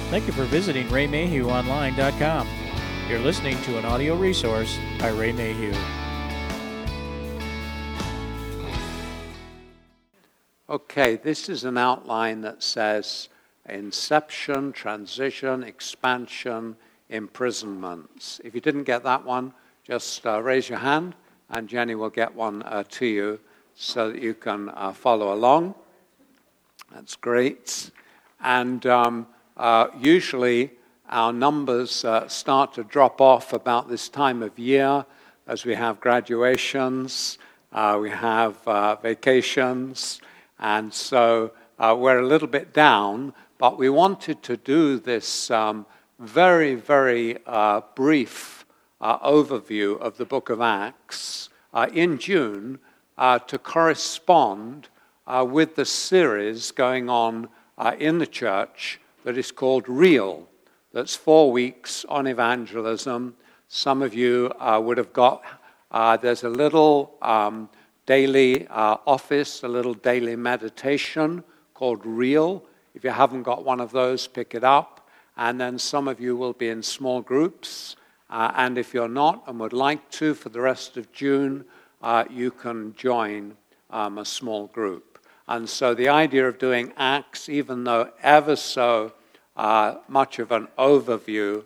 Thank you for visiting RayMayhewOnline.com. You're listening to an audio resource by Ray Mayhew. Okay, this is an outline that says inception, transition, expansion, imprisonments. If you didn't get that one, just raise your hand and Jenny will get one to you so that you can follow along. That's great. And usually our numbers start to drop off about this time of year as we have graduations, we have vacations, and so we're a little bit down, but we wanted to do this very, very brief overview of the book of Acts in June to correspond with the series going on in the church that is called Real. That's 4 weeks on evangelism. Some of you would have got, there's a little daily office, a little daily meditation called Real. If you haven't got one of those, pick it up. And then some of you will be in small groups. And if you're not and would like to, for the rest of June, you can join a small group. And so the idea of doing Acts, even though ever so much of an overview,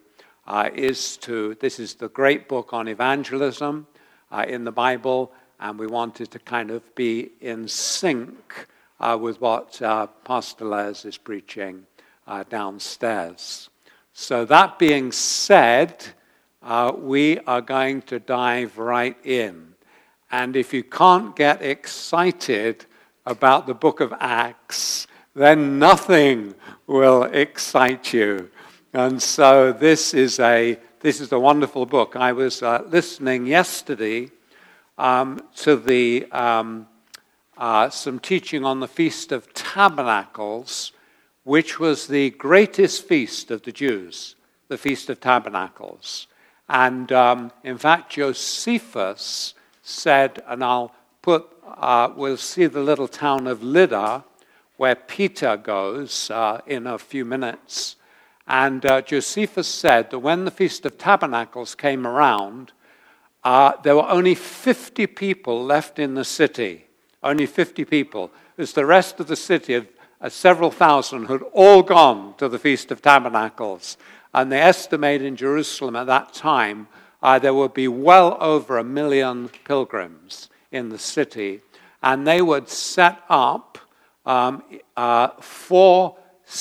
this is the great book on evangelism in the Bible, and we wanted to kind of be in sync with what Pastor Les is preaching downstairs. So that being said, we are going to dive right in. And if you can't get excited about the book of Acts, then nothing will excite you. And so this is a wonderful book. I was listening yesterday to some teaching on the Feast of Tabernacles, which was the greatest feast of the Jews, the Feast of Tabernacles. And in fact, Josephus said, and we'll see the little town of Lydda, where Peter goes in a few minutes. And Josephus said that when the Feast of Tabernacles came around, there were only 50 people left in the city. Only 50 people. As the rest of the city, several thousand, had all gone to the Feast of Tabernacles. And they estimate in Jerusalem at that time, there would be well over 1 million pilgrims in the city. And they would set up 4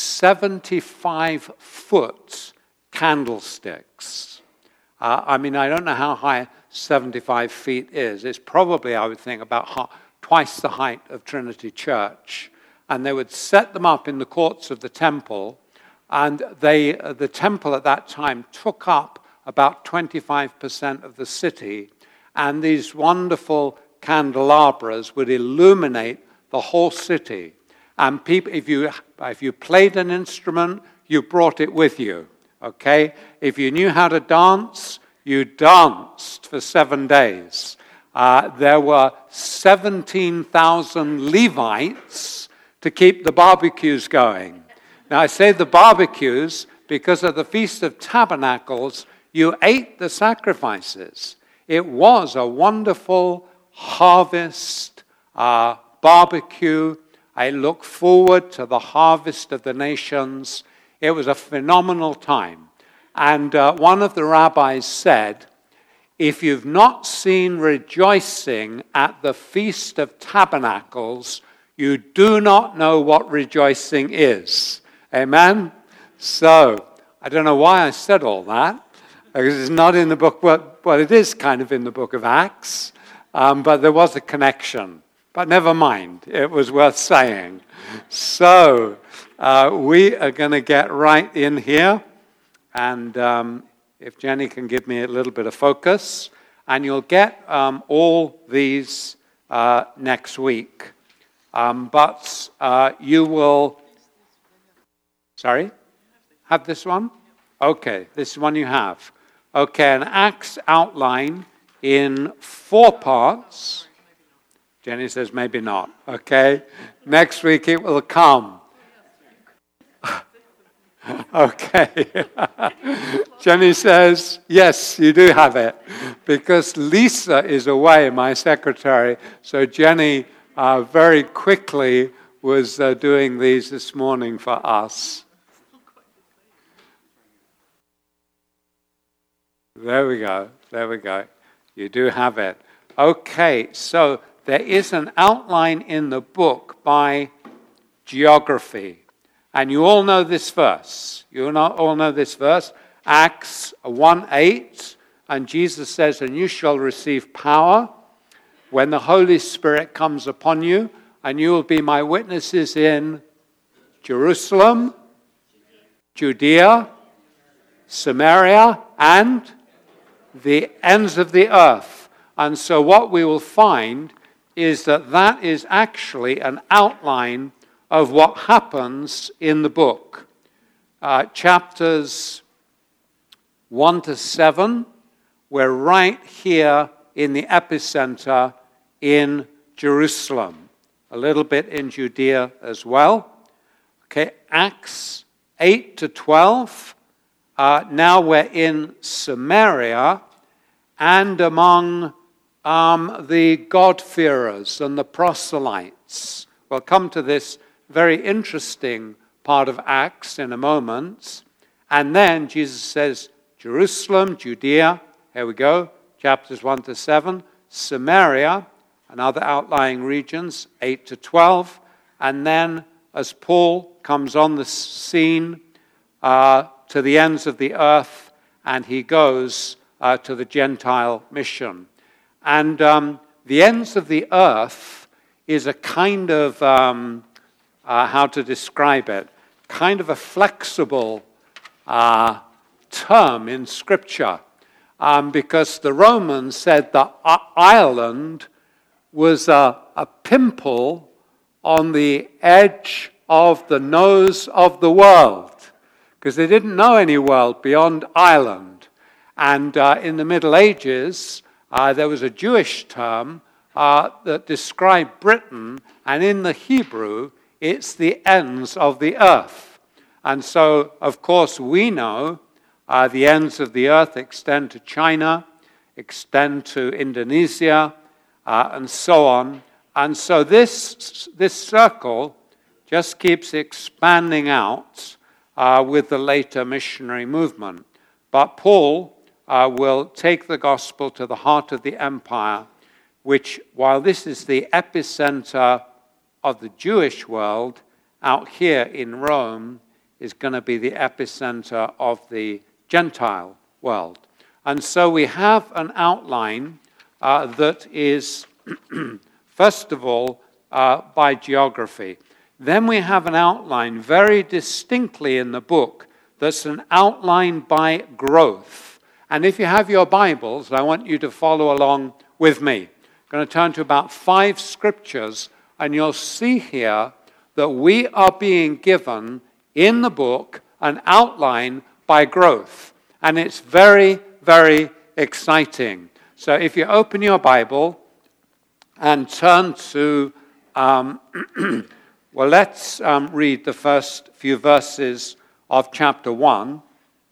75-foot candlesticks. I don't know how high 75 feet is. It's probably, I would think, about twice the height of Trinity Church. And they would set them up in the courts of the temple. And the temple at that time took up about 25% of the city. And these wonderful candelabras would illuminate the whole city. And people, if you played an instrument, you brought it with you, okay? If you knew how to dance, you danced for 7 days. There were 17,000 Levites to keep the barbecues going. Now, I say the barbecues because at the Feast of Tabernacles, you ate the sacrifices. It was a wonderful harvest barbecue. I look forward to the harvest of the nations. It was a phenomenal time. And one of the rabbis said, if you've not seen rejoicing at the Feast of Tabernacles, you do not know what rejoicing is. Amen? So, I don't know why I said all that, because it's not in the book, well, it is kind of in the book of Acts, but there was a connection. But never mind, it was worth saying. So, we are going to get right in here. And if Jenny can give me a little bit of focus. And you'll get all these next week. But you will... Sorry? Have this one? Okay, this one you have. Okay, an Acts outline in 4 parts. Jenny says maybe not. Okay, next week it will come. Okay. Jenny says, yes, you do have it. Because Lisa is away, my secretary. So Jenny very quickly was doing these this morning for us. There we go. You do have it. Okay, so there is an outline in the book by geography. And you all know this verse. All know this verse. Acts 1:8. And Jesus says, and you shall receive power when the Holy Spirit comes upon you, and you will be my witnesses in Jerusalem, Judea, Samaria, and the ends of the earth. And so what we will find is that is actually an outline of what happens in the book. Chapters 1 to 7, we're right here in the epicenter in Jerusalem. A little bit in Judea as well. Okay, Acts 8 to 12. Now we're in Samaria and among the God-fearers and the proselytes. We'll come to this very interesting part of Acts in a moment. And then Jesus says, Jerusalem, Judea, here we go, chapters 1 to 7, Samaria, and other outlying regions, 8 to 12. And then as Paul comes on the scene to the ends of the earth, and he goes to the Gentile mission. And the ends of the earth is a kind of, how to describe it, kind of a flexible term in Scripture. Because the Romans said that Ireland was a pimple on the edge of the nose of the world, because they didn't know any world beyond Ireland. And in the Middle Ages, there was a Jewish term that described Britain, and in the Hebrew, it's the ends of the earth. And so, of course, we know the ends of the earth extend to China, extend to Indonesia, and so on. And so this circle just keeps expanding out with the later missionary movement. But Paul will take the gospel to the heart of the empire, which, while this is the epicenter of the Jewish world, out here in Rome is going to be the epicenter of the Gentile world. And so we have an outline that is, first of all, by geography. Then we have an outline very distinctly in the book that's an outline by growth. And if you have your Bibles, I want you to follow along with me. I'm going to turn to about 5 scriptures, and you'll see here that we are being given in the book an outline by growth. And it's very, very exciting. So if you open your Bible and turn to, well, let's read the first few verses of chapter 1.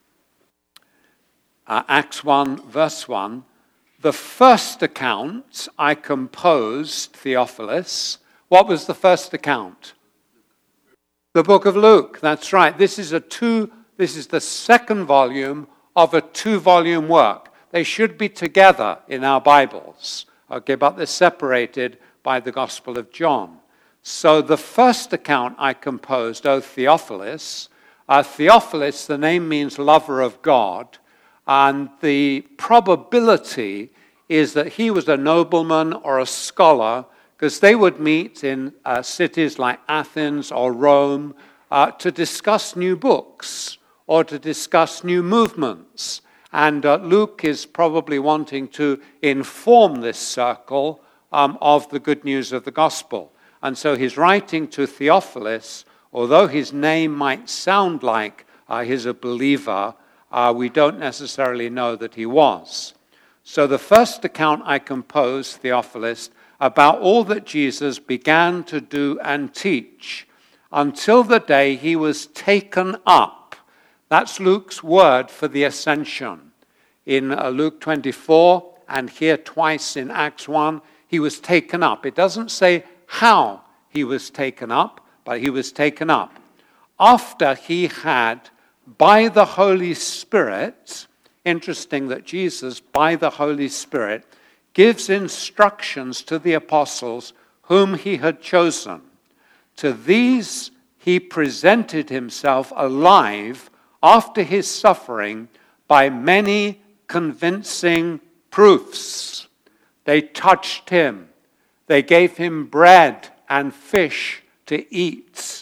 Acts 1, verse 1. The first account I composed, Theophilus. What was the first account? The book of Luke. That's right. This is the second volume of a 2-volume work. They should be together in our Bibles, okay, but they're separated by the Gospel of John. So the first account I composed, O Theophilus. Theophilus, the name means lover of God, and the probability is that he was a nobleman or a scholar, because they would meet in cities like Athens or Rome to discuss new books or to discuss new movements. And Luke is probably wanting to inform this circle of the good news of the gospel. And so he's writing to Theophilus, although his name might sound like he's a believer, we don't necessarily know that he was. So the first account I composed, Theophilus, about all that Jesus began to do and teach until the day he was taken up That's Luke's word for the ascension. In Luke 24 and here twice in Acts 1, he was taken up. It doesn't say how he was taken up, but he was taken up. After he had, by the Holy Spirit, interesting that Jesus, by the Holy Spirit, gives instructions to the apostles whom he had chosen. To these he presented himself alive after his suffering by many convincing proofs. They touched him. They gave him bread and fish to eat.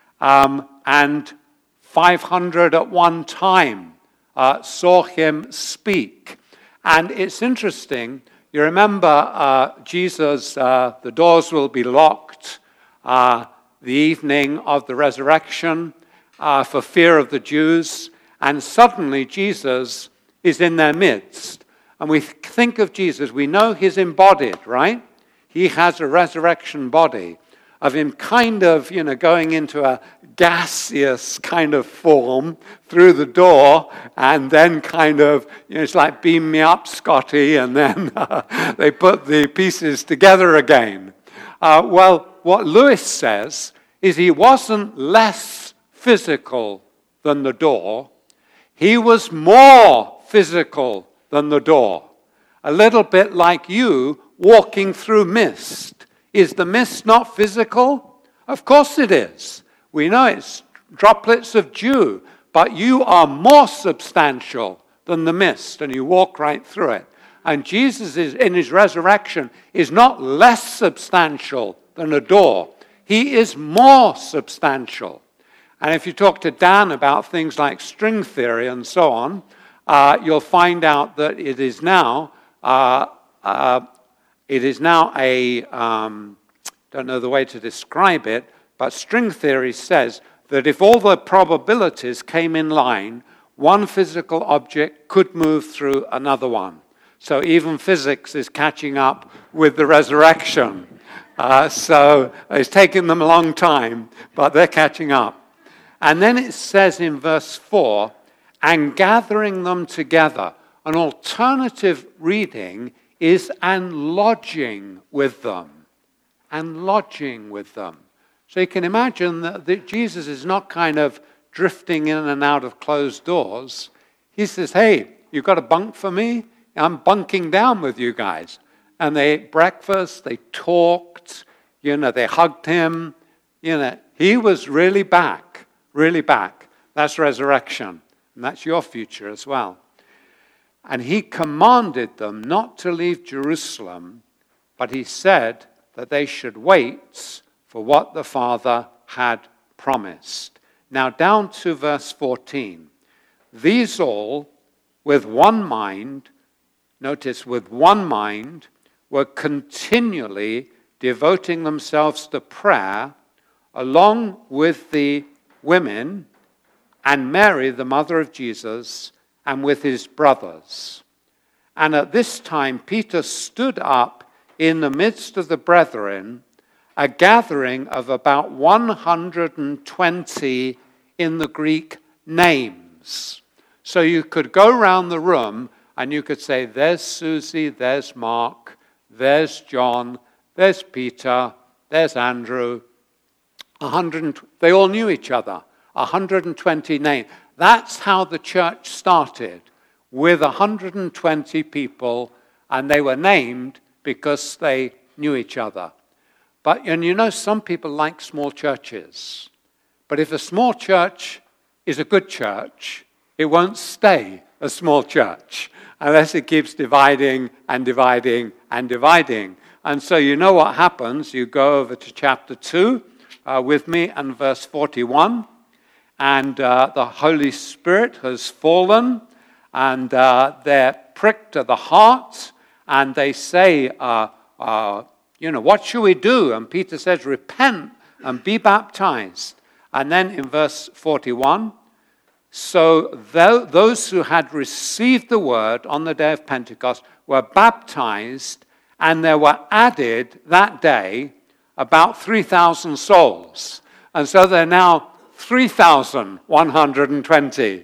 And 500 at one time saw him speak. And it's interesting, you remember Jesus, the doors will be locked the evening of the resurrection for fear of the Jews. And suddenly Jesus is in their midst. And we think of Jesus, we know he's embodied, right? He has a resurrection body of him kind of, going into a gaseous kind of form through the door, and then kind of, it's like beam me up, Scotty, and then they put the pieces together again. Well, what Lewis says is he wasn't less physical than the door. He was more physical than the door. A little bit like you walking through mist. Is the mist not physical? Of course it is. We know it's droplets of dew, but you are more substantial than the mist, and you walk right through it. And Jesus in his resurrection is not less substantial than a door. He is more substantial. And if you talk to Dan about things like string theory and so on, you'll find out that it is now don't know the way to describe it, but string theory says that if all the probabilities came in line, one physical object could move through another one. So even physics is catching up with the resurrection. So it's taken them a long time, but they're catching up. And then it says in verse 4, and gathering them together. An alternative reading is and lodging with them. And lodging with them. So you can imagine that Jesus is not kind of drifting in and out of closed doors. He says, hey, you got a bunk for me? I'm bunking down with you guys. And they ate breakfast, they talked, they hugged him. He was really back, really back. That's resurrection. And that's your future as well. And he commanded them not to leave Jerusalem, but he said that they should wait for what the Father had promised. Now down to verse 14. These all, with one mind, notice with one mind, were continually devoting themselves to prayer, along with the women and Mary, the mother of Jesus, and with his brothers. And at this time Peter stood up in the midst of the brethren, a gathering of about 120 in the Greek names. So you could go around the room and you could say, there's Susie, there's Mark, there's John, there's Peter, there's Andrew. They all knew each other. 120 names. That's how the church started, with 120 people, and they were named because they knew each other. And some people like small churches. But if a small church is a good church, it won't stay a small church unless it keeps dividing and dividing and dividing. And so you know what happens. You go over to chapter 2 with me and verse 41. And the Holy Spirit has fallen, and they're pricked to the heart, and they say, what should we do? And Peter says, repent and be baptized. And then in verse 41, so those who had received the word on the day of Pentecost were baptized, and there were added that day about 3,000 souls. And so they're now 3,120.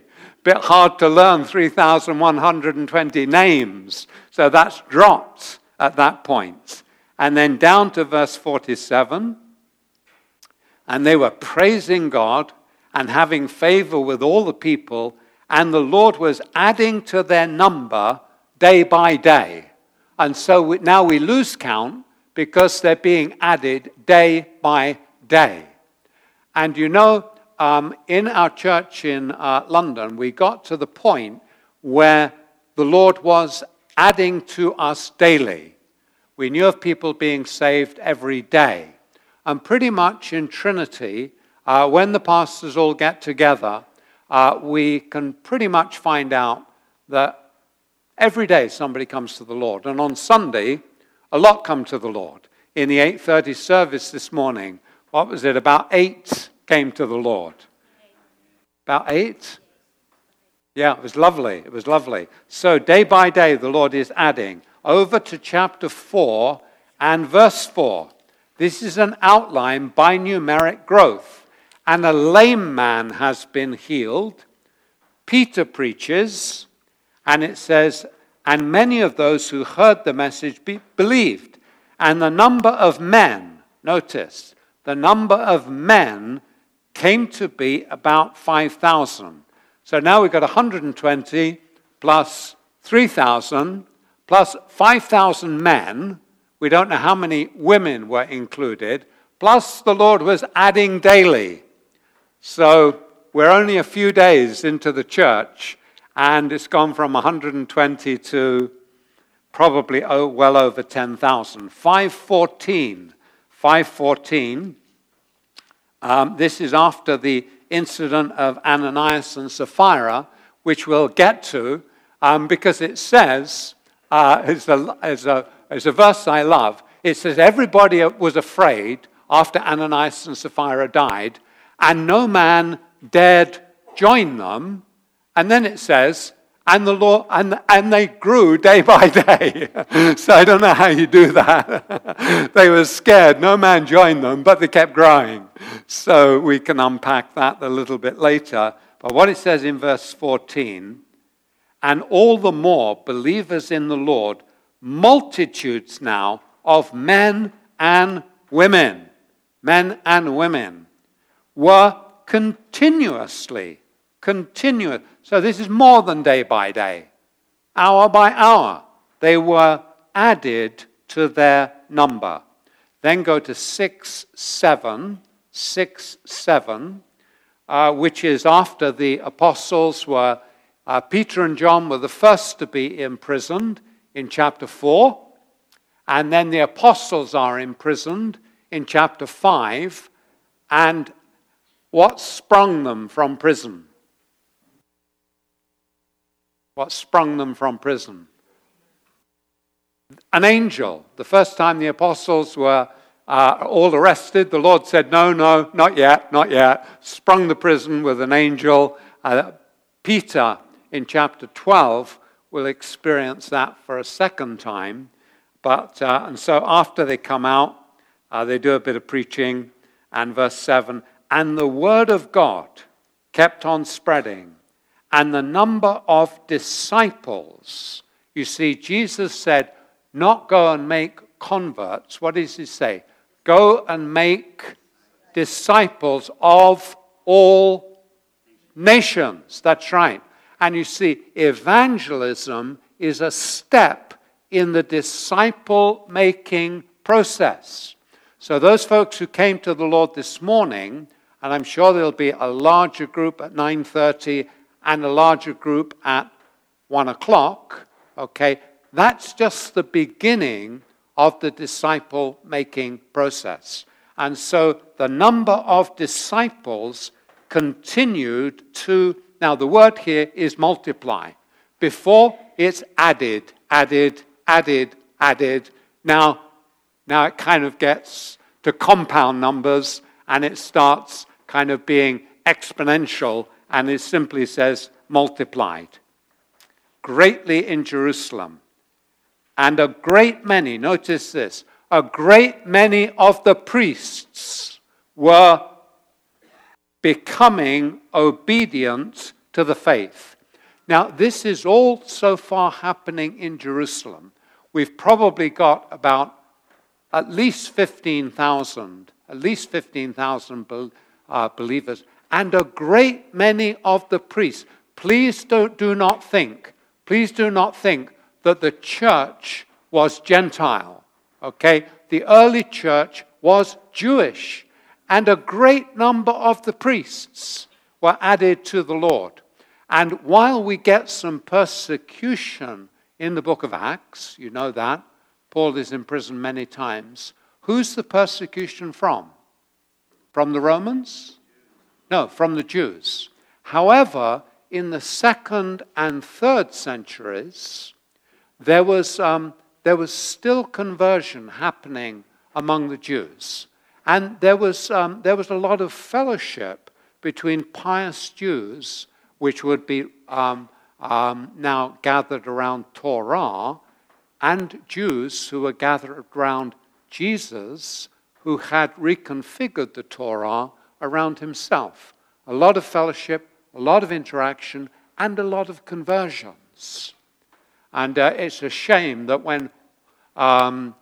Bit hard to learn 3,120 names. So that's dropped at that point. And then down to verse 47. And they were praising God and having favor with all the people, and the Lord was adding to their number day by day. And so now we lose count because they're being added day by day. And you know, in our church in London, we got to the point where the Lord was adding to us daily. We knew of people being saved every day. And pretty much in Trinity, when the pastors all get together, we can pretty much find out that every day somebody comes to the Lord. And on Sunday, a lot come to the Lord. In the 8:30 service this morning, what was it? About 8 came to the Lord. About 8? Yeah, it was lovely. It was lovely. So day by day, the Lord is adding. Over to chapter 4 and verse 4. This is an outline by numeric growth. And a lame man has been healed. Peter preaches, and it says, and many of those who heard the message believed. And the number of men, notice, the number of men came to be about 5,000. So now we've got 120 plus 3,000 plus 5,000 men. We don't know how many women were included. Plus the Lord was adding daily. So we're only a few days into the church, and it's gone from 120 to probably well over 10,000. 514. This is after the incident of Ananias and Sapphira, which we'll get to, because it says, it's a verse I love. It says, everybody was afraid after Ananias and Sapphira died, and no man dared join them. And then it says, and the Lord, and they grew day by day. So I don't know how you do that. They were scared. No man joined them, but they kept growing. So we can unpack that a little bit later. But what it says in verse 14, and all the more believers in the Lord, multitudes now of men and women, were continuous. So this is more than day by day, hour by hour. They were added to their number. Then go to 6:7, which is after the apostles were, Peter and John were the first to be imprisoned in chapter 4. And then the apostles are imprisoned in chapter 5. And what sprung them from prison? What sprung them from prison? An angel. The first time the apostles were all arrested, the Lord said, no, not yet. Sprung the prison with an angel. Peter, in chapter 12, will experience that for a second time. And so after they come out, they do a bit of preaching. And verse 7, and the word of God kept on spreading. And the number of disciples, you see, Jesus said, not go and make converts. What does he say? Go and make disciples of all nations. That's right. And you see, evangelism is a step in the disciple-making process. So those folks who came to the Lord this morning, and I'm sure there'll be a larger group at 9:30 and a larger group at 1 o'clock, okay, that's just the beginning of the disciple-making process. And so the number of disciples continued to, now the word here is multiply. Before, it's added. Now it kind of gets to compound numbers, and it starts kind of being exponential, and it simply says multiplied. Greatly in Jerusalem. And a great many, notice this, a great many of the priests were becoming obedient to the faith. Now, this is all so far happening in Jerusalem. We've probably got about at least 15,000 believers, and a great many of the priests. Please do not think that the church was Gentile, okay? The early church was Jewish, and a great number of the priests were added to the Lord. And while we get some persecution in the book of Acts, you know that, Paul is in prison many times. Who's the persecution from? From the Romans? No, from the Jews. However, in the 2nd and 3rd centuries, there was still conversion happening among the Jews. And there was a lot of fellowship between pious Jews, which would be now gathered around Torah, and Jews who were gathered around Jesus, who had reconfigured the Torah around himself. A lot of fellowship, a lot of interaction, and a lot of conversions. And it's a shame that when I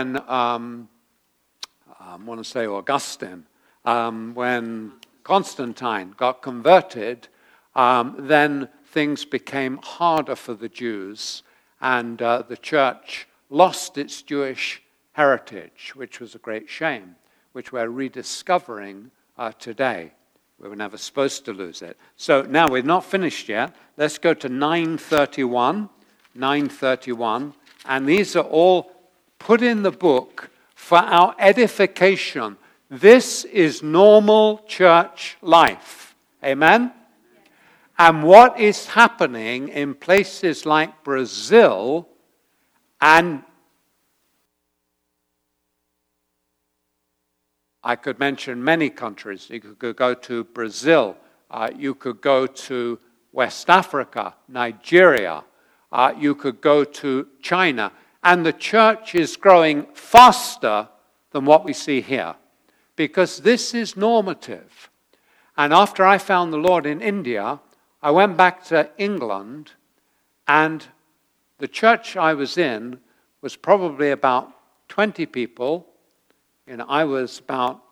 want to say Augustine, when Constantine got converted, then things became harder for the Jews, and the church lost its Jewish heritage, which was a great shame, which we're rediscovering today. We were never supposed to lose it. So now we're not finished yet. Let's go to 931. 931. And these are all put in the book for our edification. This is normal church life. Amen? And what is happening in places like Brazil and I could mention many countries. You could go to Brazil. You could go to West Africa, Nigeria. You could go to China. And the church is growing faster than what we see here, because this is normative. And after I found the Lord in India, I went back to England, and the church I was in was probably about 20 people. I was about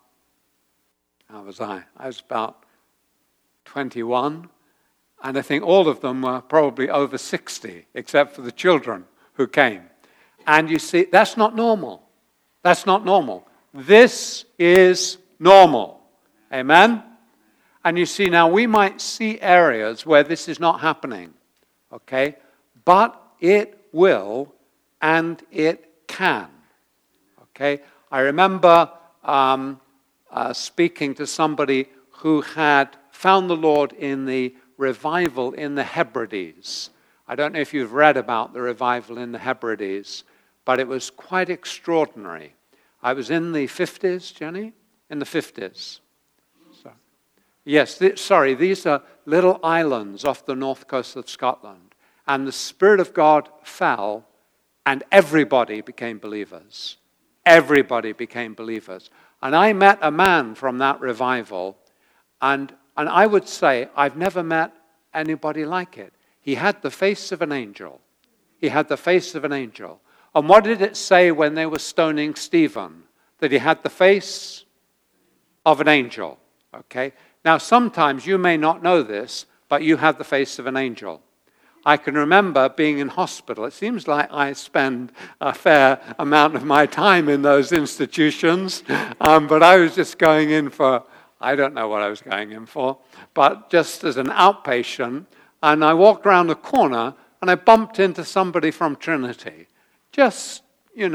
21, and I think all of them were probably over 60, except for the children who came. And you see, that's not normal. That's not normal. This is normal. Amen? And you see, now we might see areas where this is not happening, okay? But it will, and it can, okay? I remember speaking to somebody who had found the Lord in the revival in the Hebrides. I don't know if you've read about the revival in the Hebrides, but it was quite extraordinary. I was in the 50s, Jenny? In the 50s. Yes, these are little islands off the north coast of Scotland. And the Spirit of God fell, and everybody became believers. Everybody became believers. And I met a man from that revival, and I would say I've never met anybody like it. He had the face of an angel. He had the face of an angel. And what did it say when they were stoning Stephen? That he had the face of an angel. Okay? Now, sometimes you may not know this, but you have the face of an angel. I can remember being in hospital. It seems like I spend a fair amount of my time in those institutions, but I was just going in for, I don't know what I was going in for, but just as an outpatient, and I walked around the corner, and I bumped into somebody from Trinity. Just, it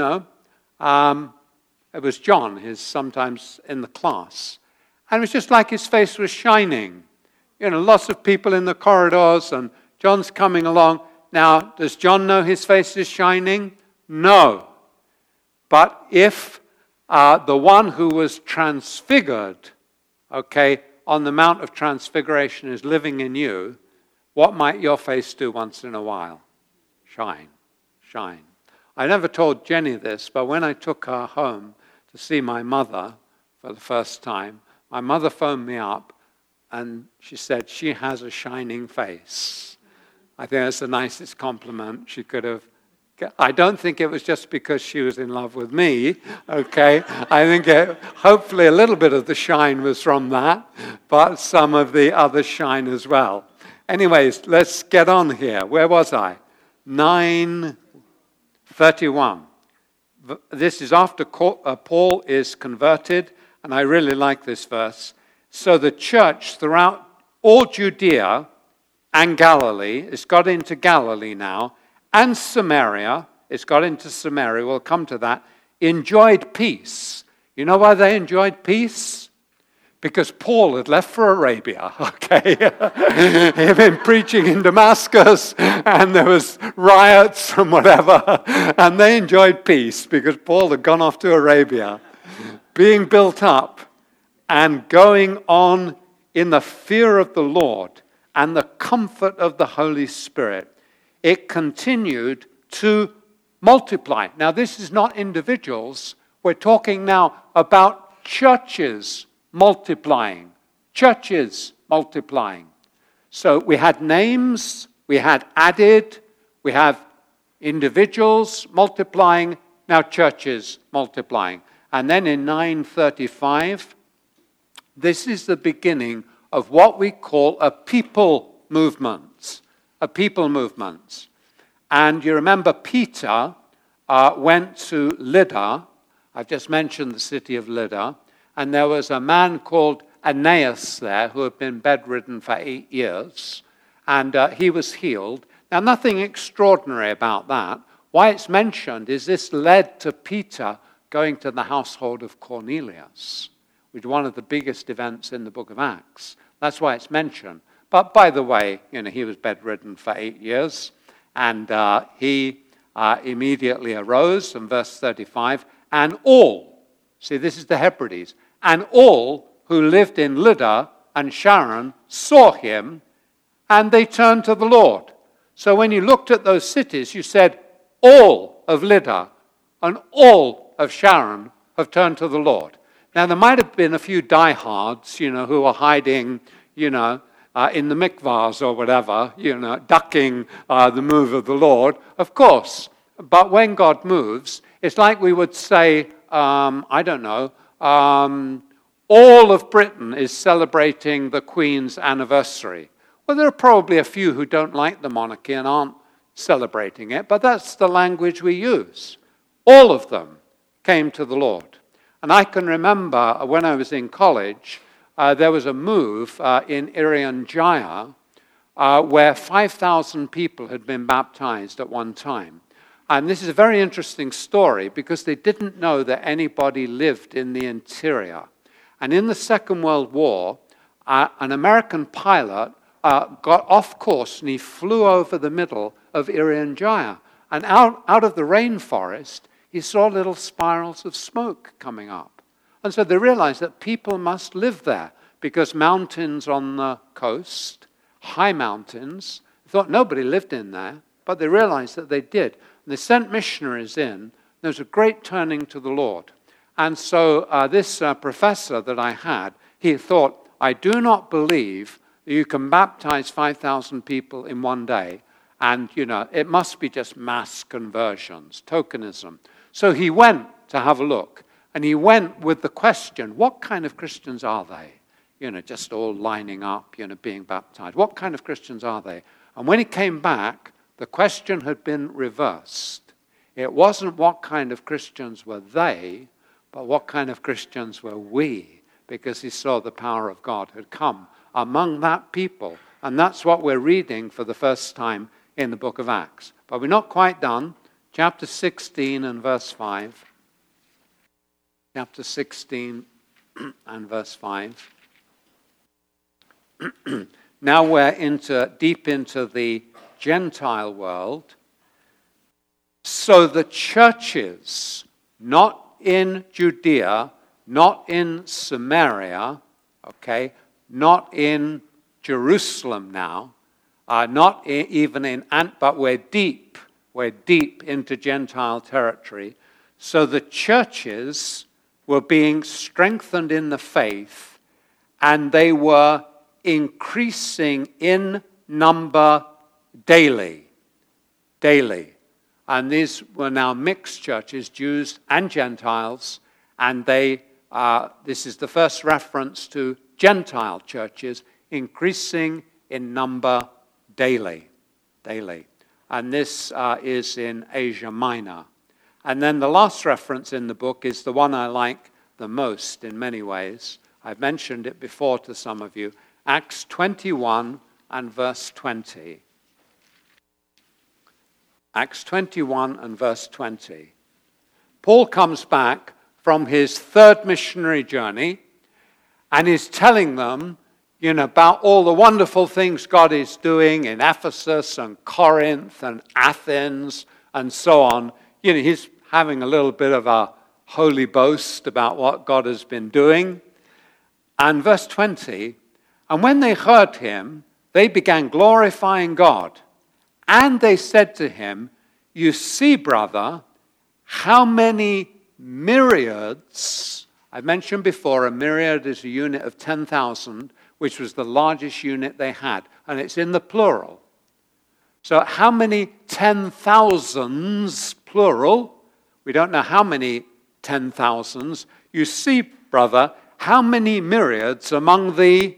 was John, he's sometimes in the class. And it was just like his face was shining. Lots of people in the corridors, and John's coming along. Now, does John know his face is shining? No. But if the one who was transfigured, on the Mount of Transfiguration is living in you, what might your face do once in a while? Shine. Shine. I never told Jenny this, but when I took her home to see my mother for the first time, my mother phoned me up, And she said, she has a shining face. I think that's the nicest compliment she could have. I don't think it was just because she was in love with me, okay? I think hopefully a little bit of the shine was from that, but some of the other shine as well. Anyways, let's get on here. Where was I? 9:31. This is after Paul is converted, and I really like this verse. So the church throughout all Judea and Galilee, it's got into Galilee now, and Samaria, it's got into Samaria, we'll come to that, enjoyed peace. You know why they enjoyed peace? Because Paul had left for Arabia, okay? He had been preaching in Damascus, and there was riots and whatever, and they enjoyed peace because Paul had gone off to Arabia, being built up and going on in the fear of the Lord and the comfort of the Holy Spirit. It continued to multiply. Now, this is not individuals. We're talking now about churches multiplying. Churches multiplying. So we had names, we had added, we have individuals multiplying, now churches multiplying. And then in 935, this is the beginning of what we call a people movement. A people movement. And you remember Peter went to Lydda. I've just mentioned the city of Lydda. And there was a man called Aeneas there who had been bedridden for 8 years. And he was healed. Now, nothing extraordinary about that. Why it's mentioned is this led to Peter going to the household of Cornelius, which is one of the biggest events in the book of Acts. That's why it's mentioned. But by the way, he was bedridden for 8 years, and he immediately arose, in verse 35, and all, see, this is the Hebrides, and all who lived in Lydda and Sharon saw him, and they turned to the Lord. So when you looked at those cities, you said, all of Lydda and all of Sharon have turned to the Lord. Now, there might have been a few diehards, who were hiding, in the mikvahs or whatever, ducking the move of the Lord, of course. But when God moves, it's like we would say, all of Britain is celebrating the Queen's anniversary. Well, there are probably a few who don't like the monarchy and aren't celebrating it, but that's the language we use. All of them came to the Lord. And I can remember when I was in college, there was a move in Irian Jaya where 5,000 people had been baptized at one time. And this is a very interesting story because they didn't know that anybody lived in the interior. And in the Second World War, an American pilot got off course and he flew over the middle of Irian Jaya. And out of the rainforest, he saw little spirals of smoke coming up. And so they realized that people must live there because mountains on the coast, high mountains, they thought nobody lived in there, but they realized that they did. And they sent missionaries in. There was a great turning to the Lord. And so this professor that I had, he thought, I do not believe that you can baptize 5,000 people in one day. And, it must be just mass conversions, tokenism. So he went to have a look. And he went with the question, what kind of Christians are they? Just all lining up, being baptized. What kind of Christians are they? And when he came back, the question had been reversed. It wasn't what kind of Christians were they, but what kind of Christians were we? Because he saw the power of God had come among that people. And that's what we're reading for the first time in the book of Acts. But we're not quite done. Chapter 16 and verse 5. Chapter 16 and verse 5. Now we're deep into the Gentile world. So the churches, not in Judea, not in Samaria, not in Jerusalem now, not even in but we're deep into Gentile territory. So the churches were being strengthened in the faith, and they were increasing in number daily. Daily. And these were now mixed churches, Jews and Gentiles, and this is the first reference to Gentile churches increasing in number daily. Daily. And this is in Asia Minor. And then the last reference in the book is the one I like the most in many ways. I've mentioned it before to some of you. Acts 21 and verse 20. Acts 21 and verse 20. Paul comes back from his third missionary journey and is telling them, about all the wonderful things God is doing in Ephesus and Corinth and Athens and so on. He's having a little bit of a holy boast about what God has been doing. And verse 20, and when they heard him, they began glorifying God. And they said to him, you see, brother, how many myriads, I've mentioned before, a myriad is a unit of 10,000, which was the largest unit they had. And it's in the plural. So how many 10,000s, plural, we don't know how many 10,000s. You see, brother, how many myriads among the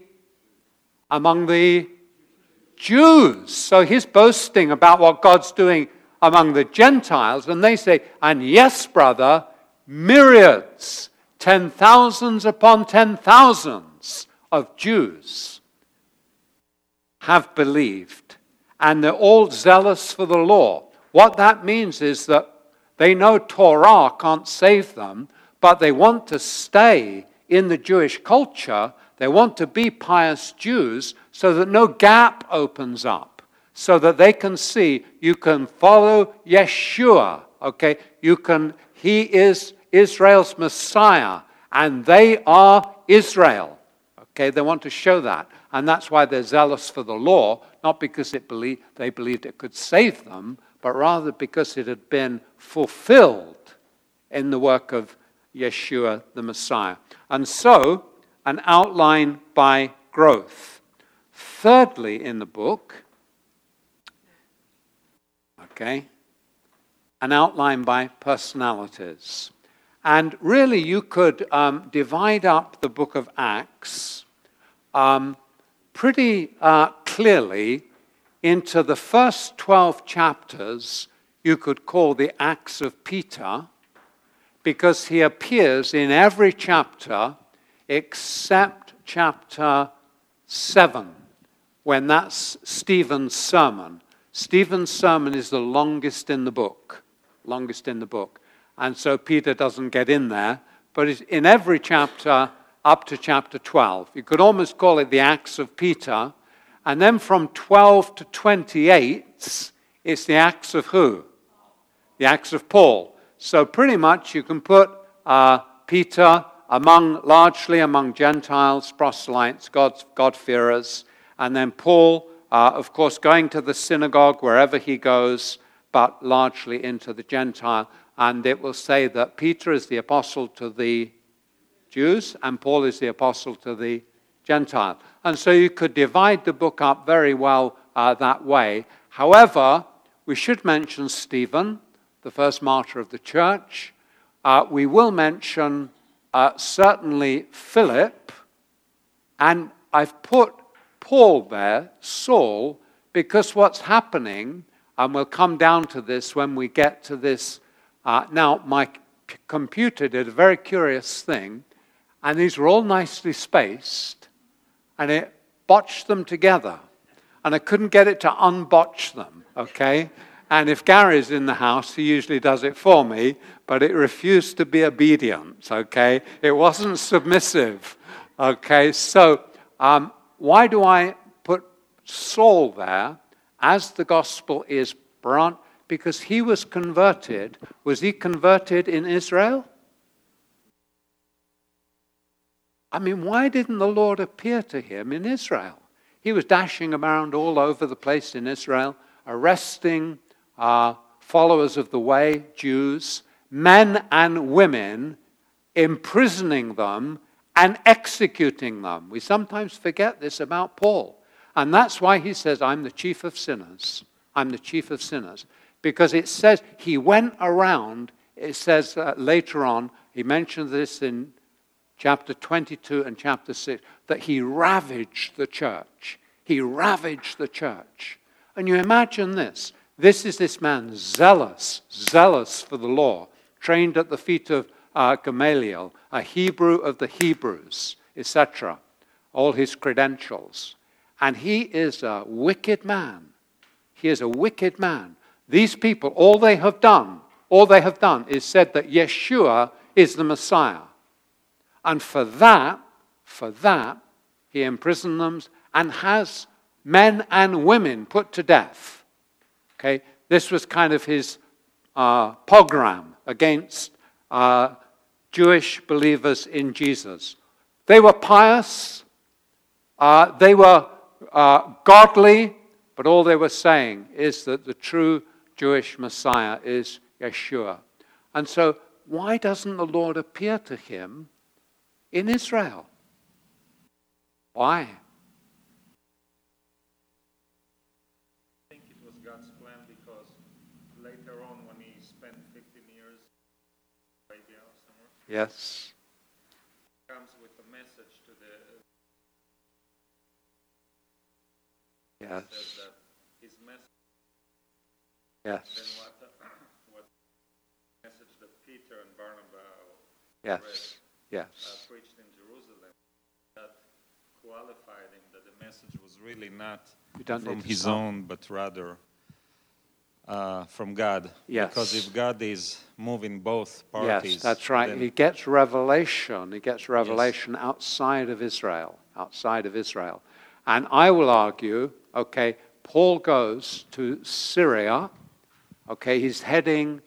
Jews. So he's boasting about what God's doing among the Gentiles. And they say, and yes, brother, myriads, 10,000s upon 10,000s of Jews have believed. And they're all zealous for the law. What that means is that they know Torah can't save them, but they want to stay in the Jewish culture. They want to be pious Jews so that no gap opens up, so that they can see you can follow Yeshua, okay? He is Israel's Messiah, and they are Israel. Okay, they want to show that. And that's why they're zealous for the law, not because they believed it could save them, but rather because it had been fulfilled in the work of Yeshua the Messiah. And so, an outline by growth. Thirdly in the book, an outline by personalities. And really you could divide up the book of Acts pretty clearly into the first 12 chapters you could call the Acts of Peter, because he appears in every chapter except chapter 7, when that's Stephen's sermon. Stephen's sermon is the longest in the book. And so Peter doesn't get in there, but it's in every chapter up to chapter 12. You could almost call it the Acts of Peter. And then from 12 to 28, it's the Acts of who? The Acts of Paul. So pretty much you can put Peter largely among Gentiles, proselytes, God-fearers, and then Paul, of course, going to the synagogue wherever he goes, but largely into the Gentile. And it will say that Peter is the apostle to the Jews, and Paul is the apostle to the Gentile. And so you could divide the book up very well that way. However, we should mention Stephen, the first martyr of the church. We will mention certainly Philip, and I've put Paul there, Saul, because what's happening, and we'll come down to this when we get to this. Now, my computer did a very curious thing, and these were all nicely spaced, and it botched them together. And I couldn't get it to unbotch them, okay? And if Gary's in the house, he usually does it for me, but it refused to be obedient, okay? It wasn't submissive, okay? So why do I put Saul there as the gospel is branch? Because he was converted. Was he converted in Israel? I mean, why didn't the Lord appear to him in Israel? He was dashing around all over the place in Israel, arresting followers of the way, Jews, men and women, imprisoning them and executing them. We sometimes forget this about Paul. And that's why he says, I'm the chief of sinners. I'm the chief of sinners. Because it says he went around, it says later on, he mentions this in chapter 22 and chapter 6, that he ravaged the church. He ravaged the church. And you imagine this. This is this man zealous for the law, trained at the feet of Gamaliel, a Hebrew of the Hebrews, etc. All his credentials. And he is a wicked man. He is a wicked man. These people, all they have done is said that Yeshua is the Messiah. And for that, he imprisoned them and has men and women put to death. Okay, this was kind of his pogrom against Jewish believers in Jesus. They were pious, they were godly, but all they were saying is that the true Jewish Messiah is Yeshua. And so, why doesn't the Lord appear to him in Israel? Why? I think it was God's plan because later on when he spent 15 years in Arabia or somewhere, Yes. he comes with a message to the Yes. says that his message Yes. than what message that Peter and Barnabas Yes. Yes. preached in Jerusalem that qualified him that the message was really not You don't from need to his stop. own, but rather from God. Yes. Because if God is moving both parties, Yes, that's right. then He gets revelation. He gets revelation outside of Israel. Outside of Israel. And I will argue, okay, Paul goes to Syria. Okay, he's heading,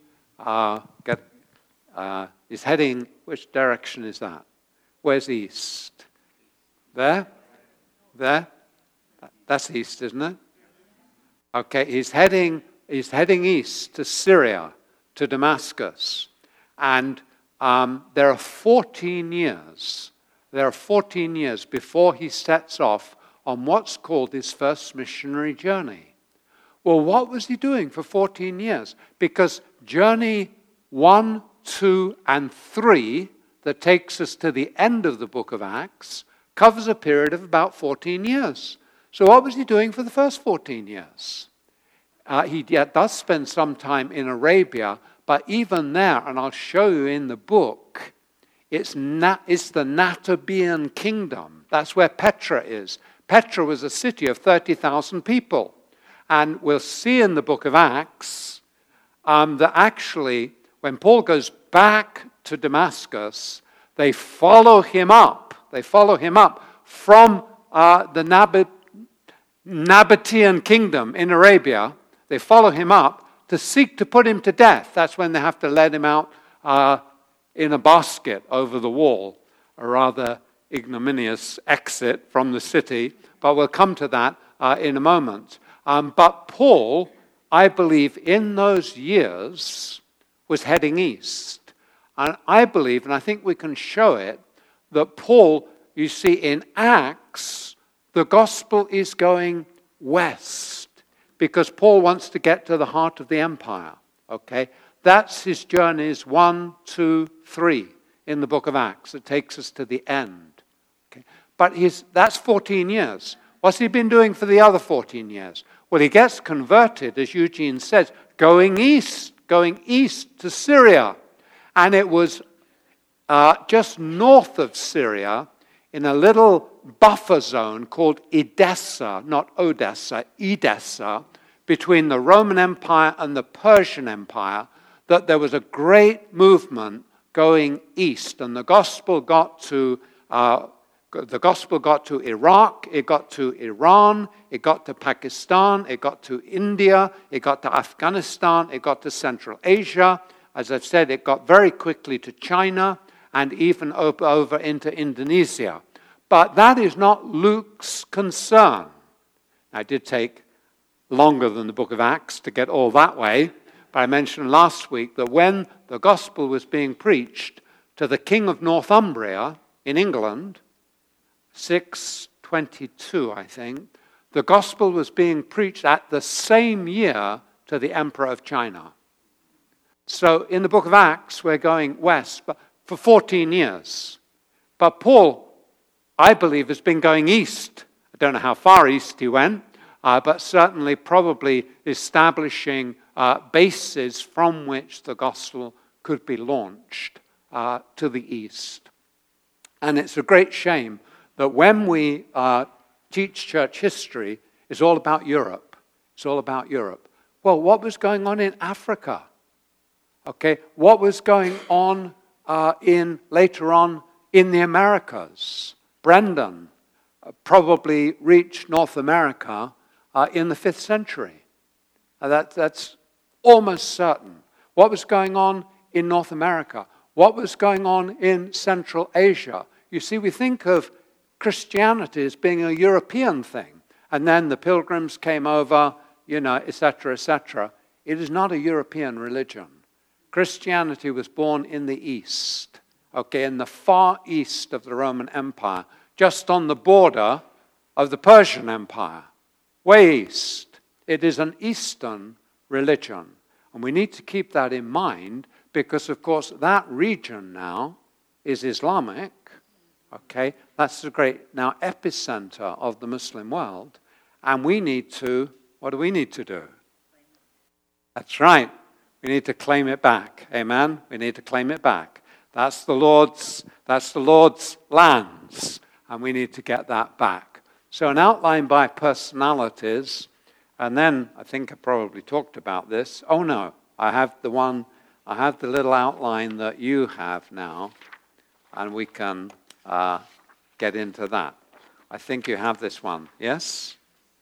which direction is that? Where's east? There? There? That's east, isn't it? Okay, he's heading east to Syria, to Damascus. And there are 14 years. There are 14 years before he sets off on what's called his first missionary journey. Well, what was he doing for 14 years? Because journey 1, 2, and 3, that takes us to the end of the book of Acts, covers a period of about 14 years. So what was he doing for the first 14 years? He does spend some time in Arabia, but even there, and I'll show you in the book, it's the Natabean kingdom. That's where Petra is. Petra was a city of 30,000 people. And we'll see in the book of Acts that actually, when Paul goes back to Damascus, they follow him up. They follow him up from the Nabatean kingdom in Arabia. They follow him up to seek to put him to death. That's when they have to let him out in a basket over the wall, a rather ignominious exit from the city. But we'll come to that in a moment. But Paul, I believe, in those years was heading east. And I believe, and I think we can show it, that Paul, you see, in Acts, the gospel is going west because Paul wants to get to the heart of the empire. Okay? That's his journeys 1, 2, 3 in the book of Acts. It takes us to the end. Okay? But that's 14 years. What's he been doing for the other 14 years? Well, he gets converted, as Eugene says, going east to Syria. And it was just north of Syria, in a little buffer zone called Edessa, not Odessa, Edessa, between the Roman Empire and the Persian Empire, that there was a great movement going east. And the gospel got to Iraq, it got to Iran, it got to Pakistan, it got to India, it got to Afghanistan, it got to Central Asia. As I've said, it got very quickly to China and even over into Indonesia. But that is not Luke's concern. It did take longer than the book of Acts to get all that way, but I mentioned last week that when the gospel was being preached to the king of Northumbria, in England, 622, I think, the gospel was being preached at the same year to the Emperor of China. So in the book of Acts, we're going west for 14 years. But Paul, I believe, has been going east. I don't know how far east he went, but certainly probably establishing bases from which the gospel could be launched to the east. And it's a great shame that when we teach church history, it's all about Europe. It's all about Europe. Well, what was going on in Africa? Okay, what was going on later on in the Americas? Brendan probably reached North America in the 5th century. That's almost certain. What was going on in North America? What was going on in Central Asia? You see, we think of Christianity as being a European thing, and then the pilgrims came over, etc., etc. It is not a European religion. Christianity was born in the East, okay, in the far east of the Roman Empire, just on the border of the Persian Empire, way east. It is an Eastern religion, and we need to keep that in mind because, of course, that region now is Islamic, okay? That's the great, now, epicenter of the Muslim world, and we need to, what do we need to do? That's right. We need to claim it back. Amen? We need to claim it back. That's the Lord's lands, and we need to get that back. So an outline by personalities, and then I think I probably talked about this. Oh no, I have the little outline that you have now, and we can get into that. I think you have this one. Yes?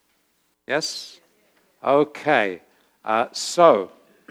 Yes? Okay. So,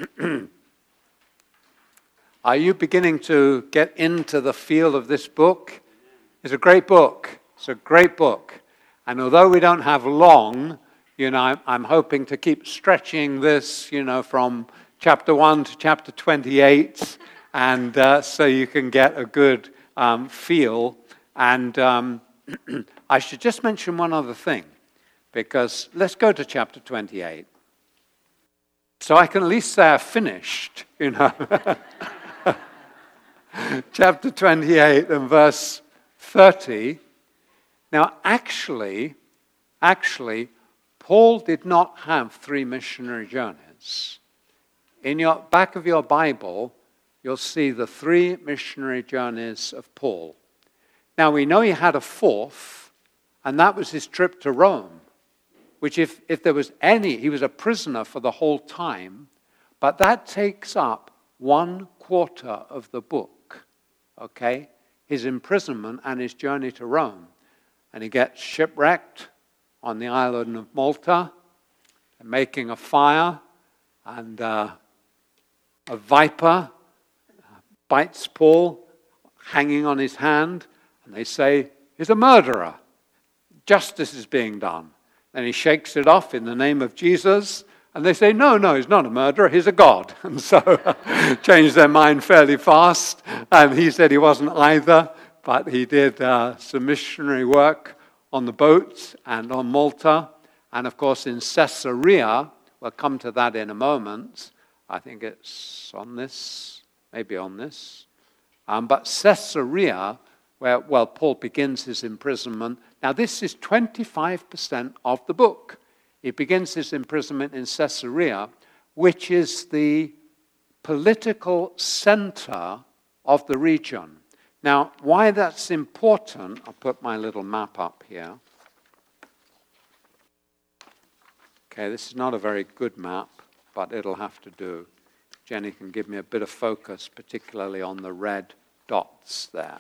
are you beginning to get into the feel of this book? It's a great book. It's a great book. And although we don't have long, I'm hoping to keep stretching this, from chapter 1 to chapter 28, and so you can get a good feel. And I should just mention one other thing, because let's go to chapter 28. So I can at least say I've finished, Chapter 28 and verse 30. Now, actually, Paul did not have 3 missionary journeys. In your back of your Bible, you'll see the 3 missionary journeys of Paul. Now, we know he had a 4th, and that was his trip to Rome, which if there was any, he was a prisoner for the whole time, but that takes up 1/4 of the book, okay? His imprisonment and his journey to Rome. And he gets shipwrecked on the island of Malta, making a fire, and a viper bites Paul, hanging on his hand, and they say, he's a murderer. Justice is being done. And he shakes it off in the name of Jesus, and they say, no, he's not a murderer, he's a god. And so changed their mind fairly fast, and he said he wasn't either, but he did some missionary work on the boats and on Malta, and of course in Caesarea. We'll come to that in a moment. I think it's on this, maybe on this. But Caesarea, where, Paul begins his imprisonment. Now, this is 25% of the book. He begins his imprisonment in Caesarea, which is the political center of the region. Now, why that's important, I'll put my little map up here. Okay, this is not a very good map, but it'll have to do. Jenny can give me a bit of focus, particularly on the red dots there.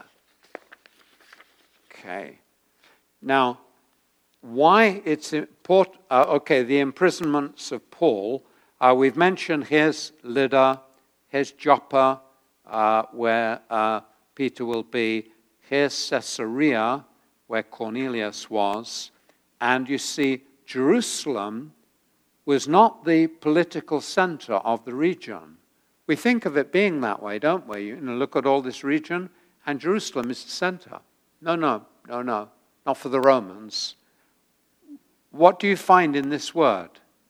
Okay. Now, why it's important, the imprisonments of Paul, we've mentioned here's Lydda, here's Joppa, where Peter will be, here's Caesarea, where Cornelius was, and you see Jerusalem was not the political center of the region. We think of it being that way, don't we? Look at all this region, and Jerusalem is the center. No. Not for the Romans. What do you find in this word?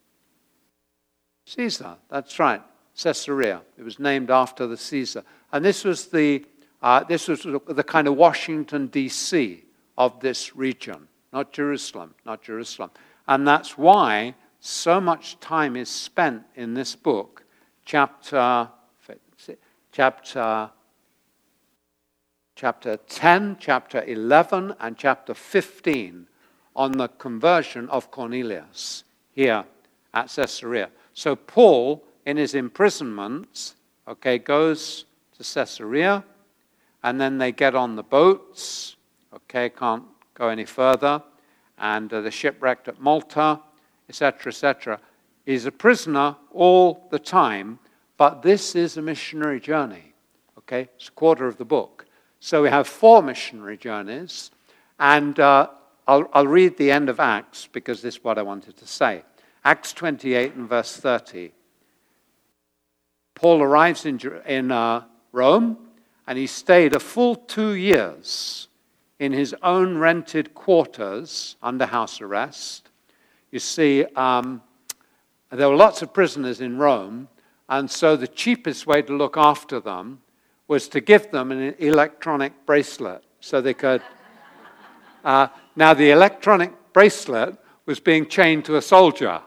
Caesar. That's right. Caesarea. It was named after the Caesar. And this was the kind of Washington, D.C. of this region. Not Jerusalem. And that's why so much time is spent in this book, chapter 10, chapter 11, and chapter 15 on the conversion of Cornelius here at Caesarea. So Paul, in his imprisonment, goes to Caesarea, and then they get on the boats, can't go any further, and they're shipwrecked at Malta, etc., etc. He's a prisoner all the time, but this is a missionary journey, It's a quarter of the book. So we have 4 missionary journeys, and I'll read the end of Acts because this is what I wanted to say. Acts 28 and verse 30. Paul arrives in Rome, and he stayed a full 2 years in his own rented quarters under house arrest. You see, there were lots of prisoners in Rome, and so the cheapest way to look after them was to give them an electronic bracelet so they could... now, the electronic bracelet was being chained to a soldier,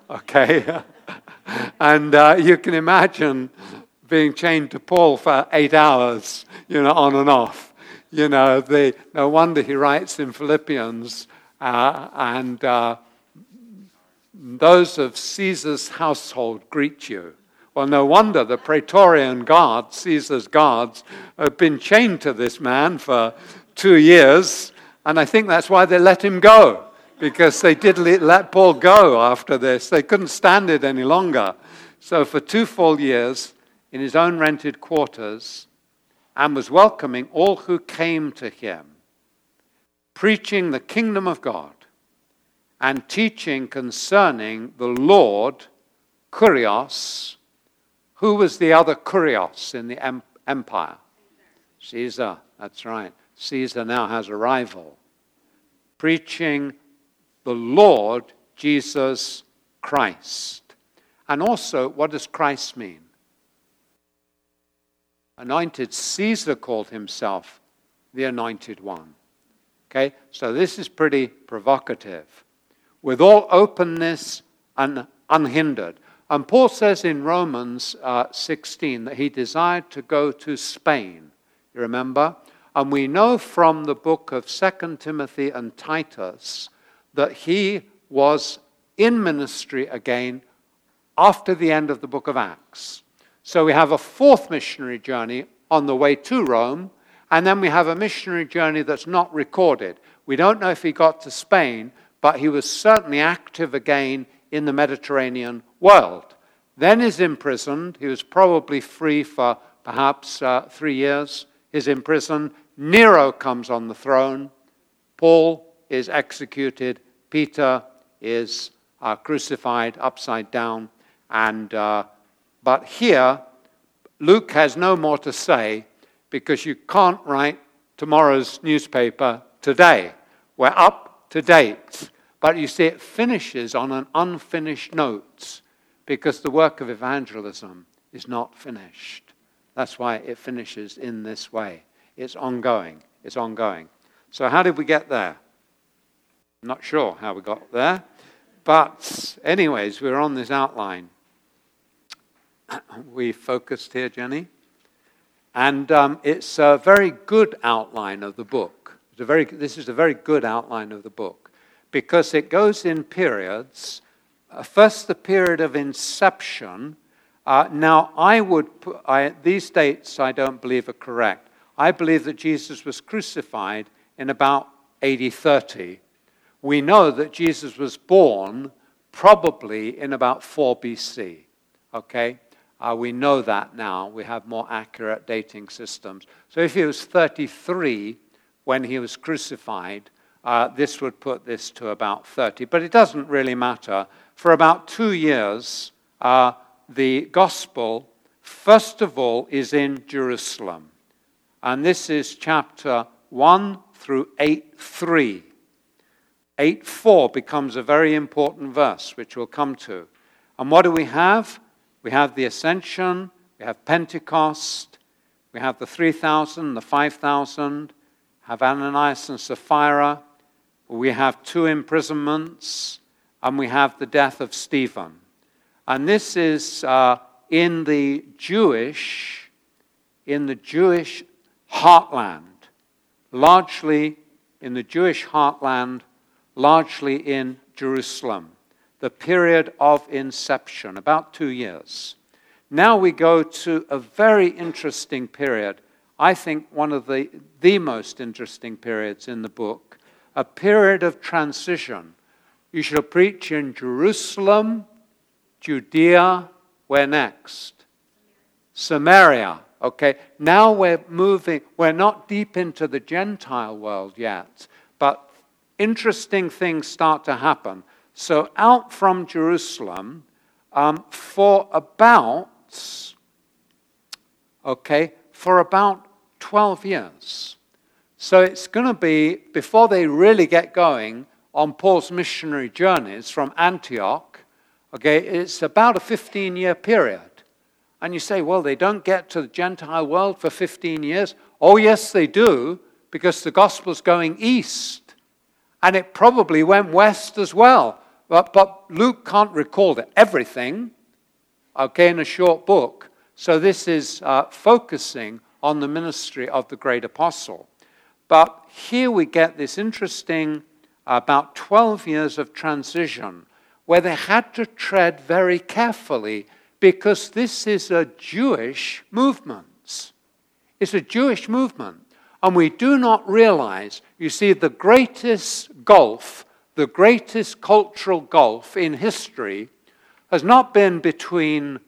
and you can imagine being chained to Paul for 8 hours, on and off. No wonder he writes in Philippians, and those of Caesar's household greet you. Well, no wonder the Praetorian Guard, Caesar's guards, have been chained to this man for 2 years, and I think that's why they let him go, because they did let Paul go after this. They couldn't stand it any longer. So for 2 full years, in his own rented quarters, and was welcoming all who came to him, preaching the kingdom of God and teaching concerning the Lord, Kurios. Who was the other Kurios in the empire? Caesar, that's right. Caesar now has a rival. Preaching the Lord Jesus Christ. And also, what does Christ mean? Anointed. Caesar called himself the Anointed One. So this is pretty provocative. With all openness and unhindered. And Paul says in Romans 16 that he desired to go to Spain. You remember? And we know from the book of 2 Timothy and Titus that he was in ministry again after the end of the book of Acts. So we have a 4th missionary journey on the way to Rome, and then we have a missionary journey that's not recorded. We don't know if he got to Spain, but he was certainly active again in the Mediterranean world. Then he's imprisoned. He was probably free for perhaps 3 years. He's imprisoned. Nero comes on the throne. Paul is executed. Peter is crucified upside down. But here, Luke has no more to say because you can't write tomorrow's newspaper today. We're up to date. But you see, it finishes on an unfinished note because the work of evangelism is not finished. That's why it finishes in this way. It's ongoing. It's ongoing. So how did we get there? I'm not sure how we got there. But anyways, we're on this outline. We focused here, Jenny. And it's a very good outline of the book. This is a very good outline of the book because it goes in periods. First, the period of inception. Now, these dates I don't believe are correct. I believe that Jesus was crucified in about AD 30. We know that Jesus was born probably in about 4 BC. We know that now. We have more accurate dating systems. So if he was 33 when he was crucified, this would put this to about 30. But it doesn't really matter. For about 2 years, the gospel, first of all, is in Jerusalem. And this is chapter 1 through 8:3. 8:4 becomes a very important verse, which we'll come to. And what do we have? We have the ascension, we have Pentecost, we have the 3,000, the 5,000, have Ananias and Sapphira, we have 2 imprisonments, and we have the death of Stephen. And this is in the Jewish heartland, largely in the Jewish heartland, largely in Jerusalem, the period of inception, about 2 years. Now we go to a very interesting period, I think one of the most interesting periods in the book, a period of transition. You shall preach in Jerusalem, Judea, where next? Samaria. Okay, now we're not deep into the Gentile world yet, but interesting things start to happen. So out from Jerusalem, for about 12 years. So it's going to be, before they really get going on Paul's missionary journeys from Antioch, okay, it's about a 15-year period. And you say, well, they don't get to the Gentile world for 15 years. Oh, yes, they do, because the gospel's going east. And it probably went west as well. But Luke can't record everything, okay, in a short book. So this is focusing on the ministry of the great apostle. But here we get this interesting, about 12 years of transition, where they had to tread very carefully, because this is a Jewish movement. It's a Jewish movement. And we do not realize, you see, the greatest gulf, the greatest cultural gulf in history has not been between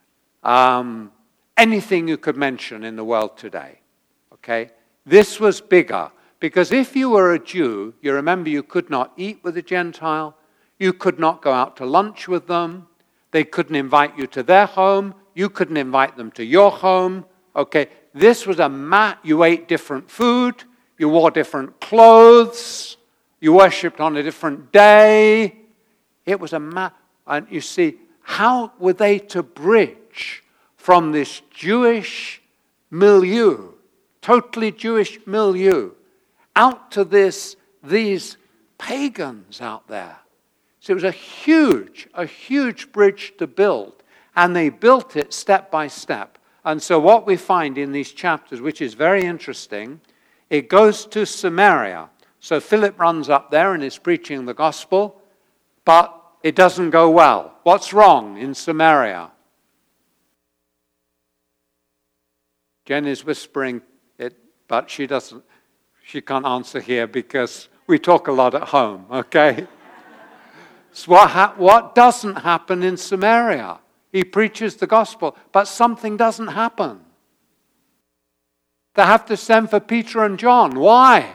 anything you could mention in the world today. Okay? This was bigger. Because if you were a Jew, you remember you could not eat with a Gentile, you could not go out to lunch with them, they couldn't invite you to their home. You couldn't invite them to your home. Okay, this was you ate different food. You wore different clothes. You worshipped on a different day. It was and you see, how were they to bridge from this Jewish milieu, totally Jewish milieu, out to these pagans out there? So it was a huge bridge to build. And they built it step by step. And so what we find in these chapters, which is very interesting, it goes to Samaria. So Philip runs up there and is preaching the gospel, but it doesn't go well. What's wrong in Samaria? Jen is whispering it, but she can't answer here because we talk a lot at home, okay? So what doesn't happen in Samaria? He preaches the gospel, but something doesn't happen. They have to send for Peter and John. Why?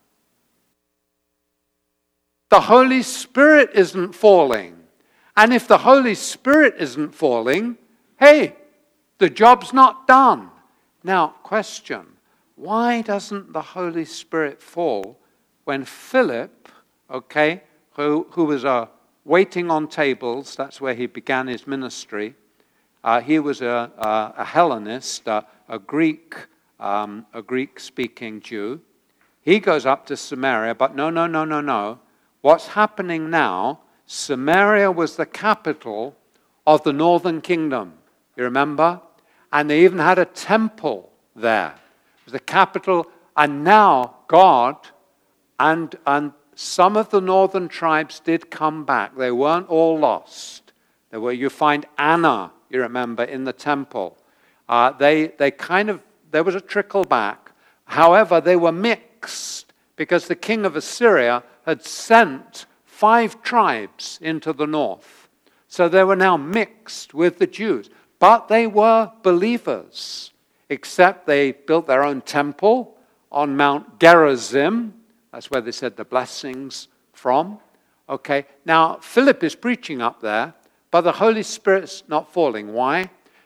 The Holy Spirit isn't falling. And if the Holy Spirit isn't falling, hey, the job's not done. Now, question, why doesn't the Holy Spirit fall when Philip, okay, who was waiting on tables, that's where he began his ministry. He was a Hellenist, a Greek-speaking Jew. He goes up to Samaria, but no. What's happening now, Samaria was the capital of the northern kingdom. You remember? And they even had a temple there. It was the capital, and now God and some of the northern tribes did come back. They weren't all lost. You find Anna, you remember, in the temple. There was a trickle back. However, they were mixed because the king of Assyria had sent 5 tribes into the north. So they were now mixed with the Jews. But they were believers, except they built their own temple on Mount Gerizim. That's where they said the blessings from. Okay, now Philip is preaching up there, but the Holy Spirit's not falling. Why?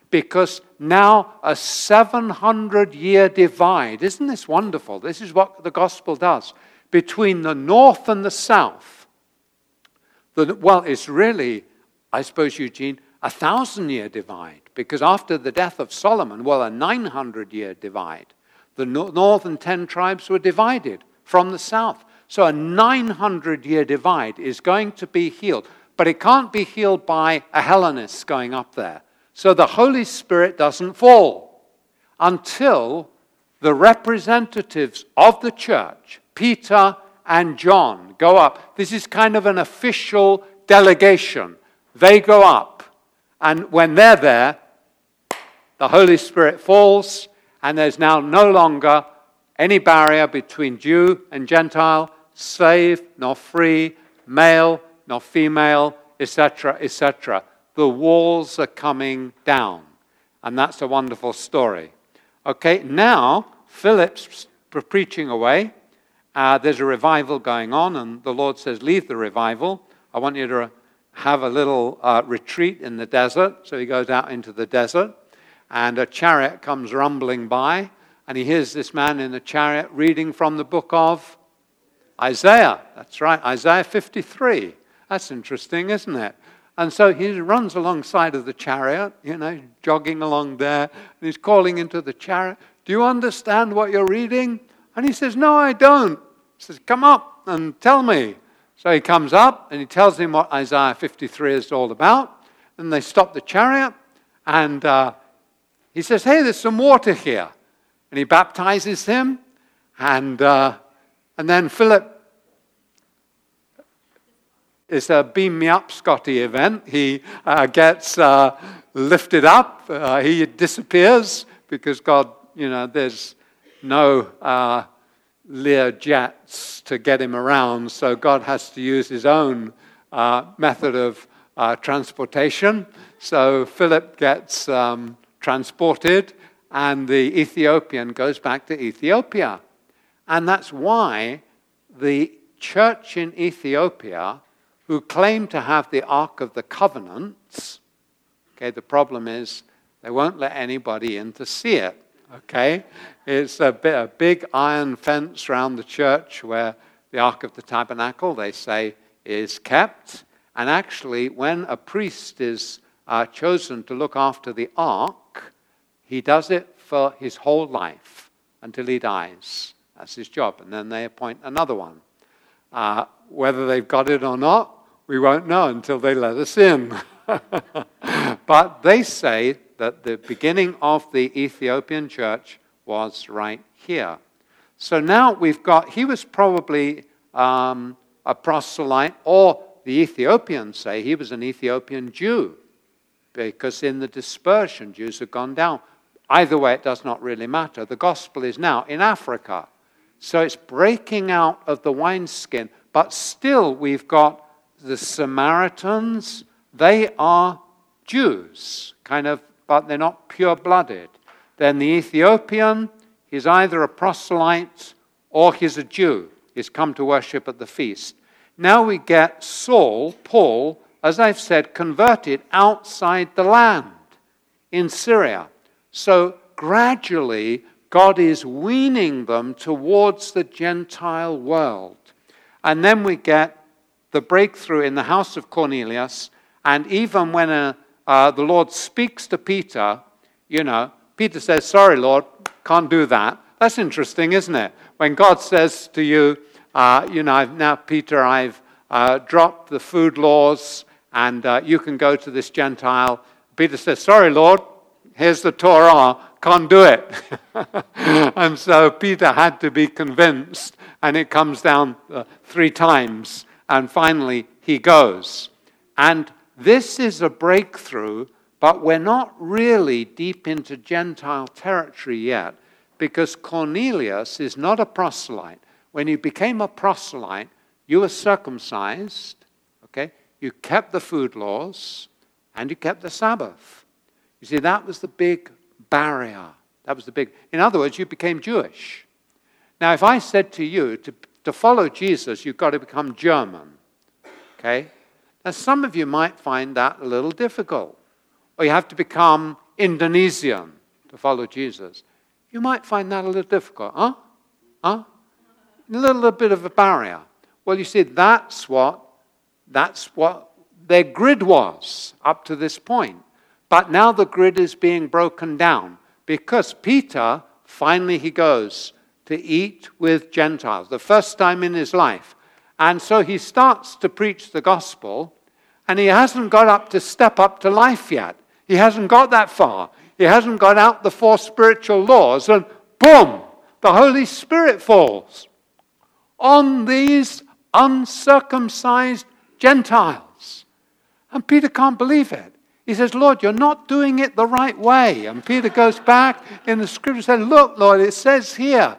because now a 700-year divide, isn't this wonderful? This is what the gospel does, between the north and the south. Well, it's really, I suppose, Eugene, a 1,000-year divide, because after the death of Solomon, well, a 900-year divide. The northern 10 tribes were divided from the south. So a 900-year divide is going to be healed. But it can't be healed by a Hellenist going up there. So the Holy Spirit doesn't fall until the representatives of the church, Peter and John, go up. This is kind of an official delegation. They go up. And when they're there, the Holy Spirit falls, and there's now no longer any barrier between Jew and Gentile, slave nor free, male nor female, etc., etc. The walls are coming down. And that's a wonderful story. Okay, now Philip's preaching away. There's a revival going on, and the Lord says, leave the revival. I want you to have a little retreat in the desert. So he goes out into the desert, and a chariot comes rumbling by, and he hears this man in the chariot reading from the book of Isaiah. That's right, Isaiah 53. That's interesting, isn't it? And so he runs alongside of the chariot, jogging along there, and he's calling into the chariot, do you understand what you're reading? And he says, no, I don't. He says, come up and tell me. So he comes up and he tells him what Isaiah 53 is all about. And they stop the chariot, and he says, hey, there's some water here. And he baptizes him, and then Philip, it's a Beam Me Up Scotty event. He gets lifted up. He disappears because God, there's no Lear jets to get him around. So God has to use his own method of transportation. So Philip gets transported, and the Ethiopian goes back to Ethiopia. And that's why the church in Ethiopia, who claim to have the Ark of the Covenants, okay, the problem is they won't let anybody in to see it, okay? It's a big iron fence around the church where the Ark of the Tabernacle, they say, is kept. And actually, when a priest is chosen to look after the Ark, he does it for his whole life until he dies. That's his job. And then they appoint another one. Whether they've got it or not, we won't know until they let us in. But they say that the beginning of the Ethiopian church was right here. So now we've got, he was probably a proselyte, or the Ethiopians say he was an Ethiopian Jew, because in the dispersion, Jews have gone down. Either way, it does not really matter. The gospel is now in Africa. So it's breaking out of the wineskin, but still we've got the Samaritans. They are Jews, but they're not pure-blooded. Then the Ethiopian, he's either a proselyte or he's a Jew. He's come to worship at the feast. Now we get Saul, Paul, as I've said, converted outside the land in Syria. So gradually, God is weaning them towards the Gentile world. And then we get the breakthrough in the house of Cornelius, and even when the Lord speaks to Peter, Peter says, sorry, Lord, can't do that. That's interesting, isn't it? When God says to you, now, Peter, I've dropped the food laws, and you can go to this Gentile. Peter says, sorry, Lord, here's the Torah, can't do it. And so Peter had to be convinced, and it comes down 3 times. And finally, he goes. And this is a breakthrough, but we're not really deep into Gentile territory yet, because Cornelius is not a proselyte. When you became a proselyte, you were circumcised, okay? You kept the food laws, and you kept the Sabbath. You see, that was the big barrier. In other words, you became Jewish. Now, if I said to you, to follow Jesus, you've got to become German. Okay? Now, some of you might find that a little difficult. Or you have to become Indonesian to follow Jesus. You might find that a little difficult, huh? A little bit of a barrier. Well, you see, that's what their grid was up to this point. But now the grid is being broken down because Peter, finally he goes to eat with Gentiles, the first time in his life. And so he starts to preach the gospel, and he hasn't got up to step up to life yet. He hasn't got that far. He hasn't got out the 4 spiritual laws, and boom, the Holy Spirit falls on these uncircumcised Gentiles. And Peter can't believe it. He says, Lord, you're not doing it the right way. And Peter goes back in the scripture and says, look, Lord, it says here,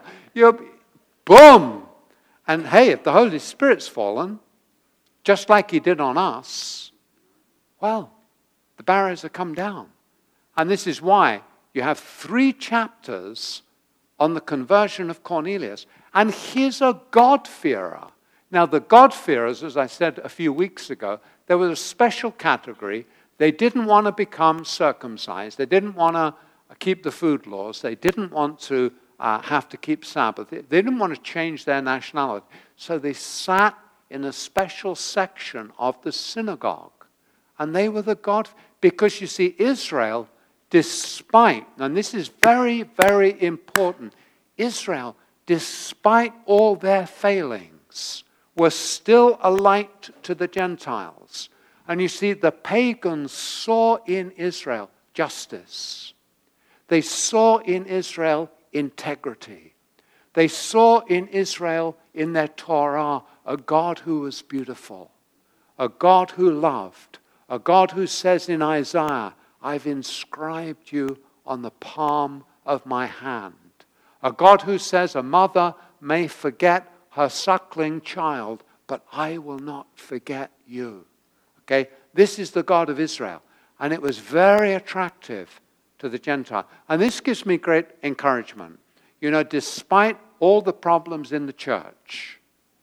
boom. And hey, if the Holy Spirit's fallen, just like he did on us, well, the barriers have come down. And this is why you have 3 chapters on the conversion of Cornelius. And he's a God-fearer. Now, the God-fearers, as I said a few weeks ago, there was a special category. They didn't want to become circumcised. They didn't want to keep the food laws. They didn't want to have to keep Sabbath. They didn't want to change their nationality. So they sat in a special section of the synagogue. And they were the God, because you see, Israel, despite, and this is very, very important, Israel, despite all their failings, were still a light to the Gentiles. And you see, the pagans saw in Israel justice. They saw in Israel integrity. They saw in Israel, in their Torah, a God who was beautiful, a God who loved, a God who says in Isaiah, I've inscribed you on the palm of my hand. A God who says a mother may forget her suckling child, but I will not forget you. Okay? This is the God of Israel. And it was very attractive to the Gentile. And this gives me great encouragement. You know, despite all the problems in the church,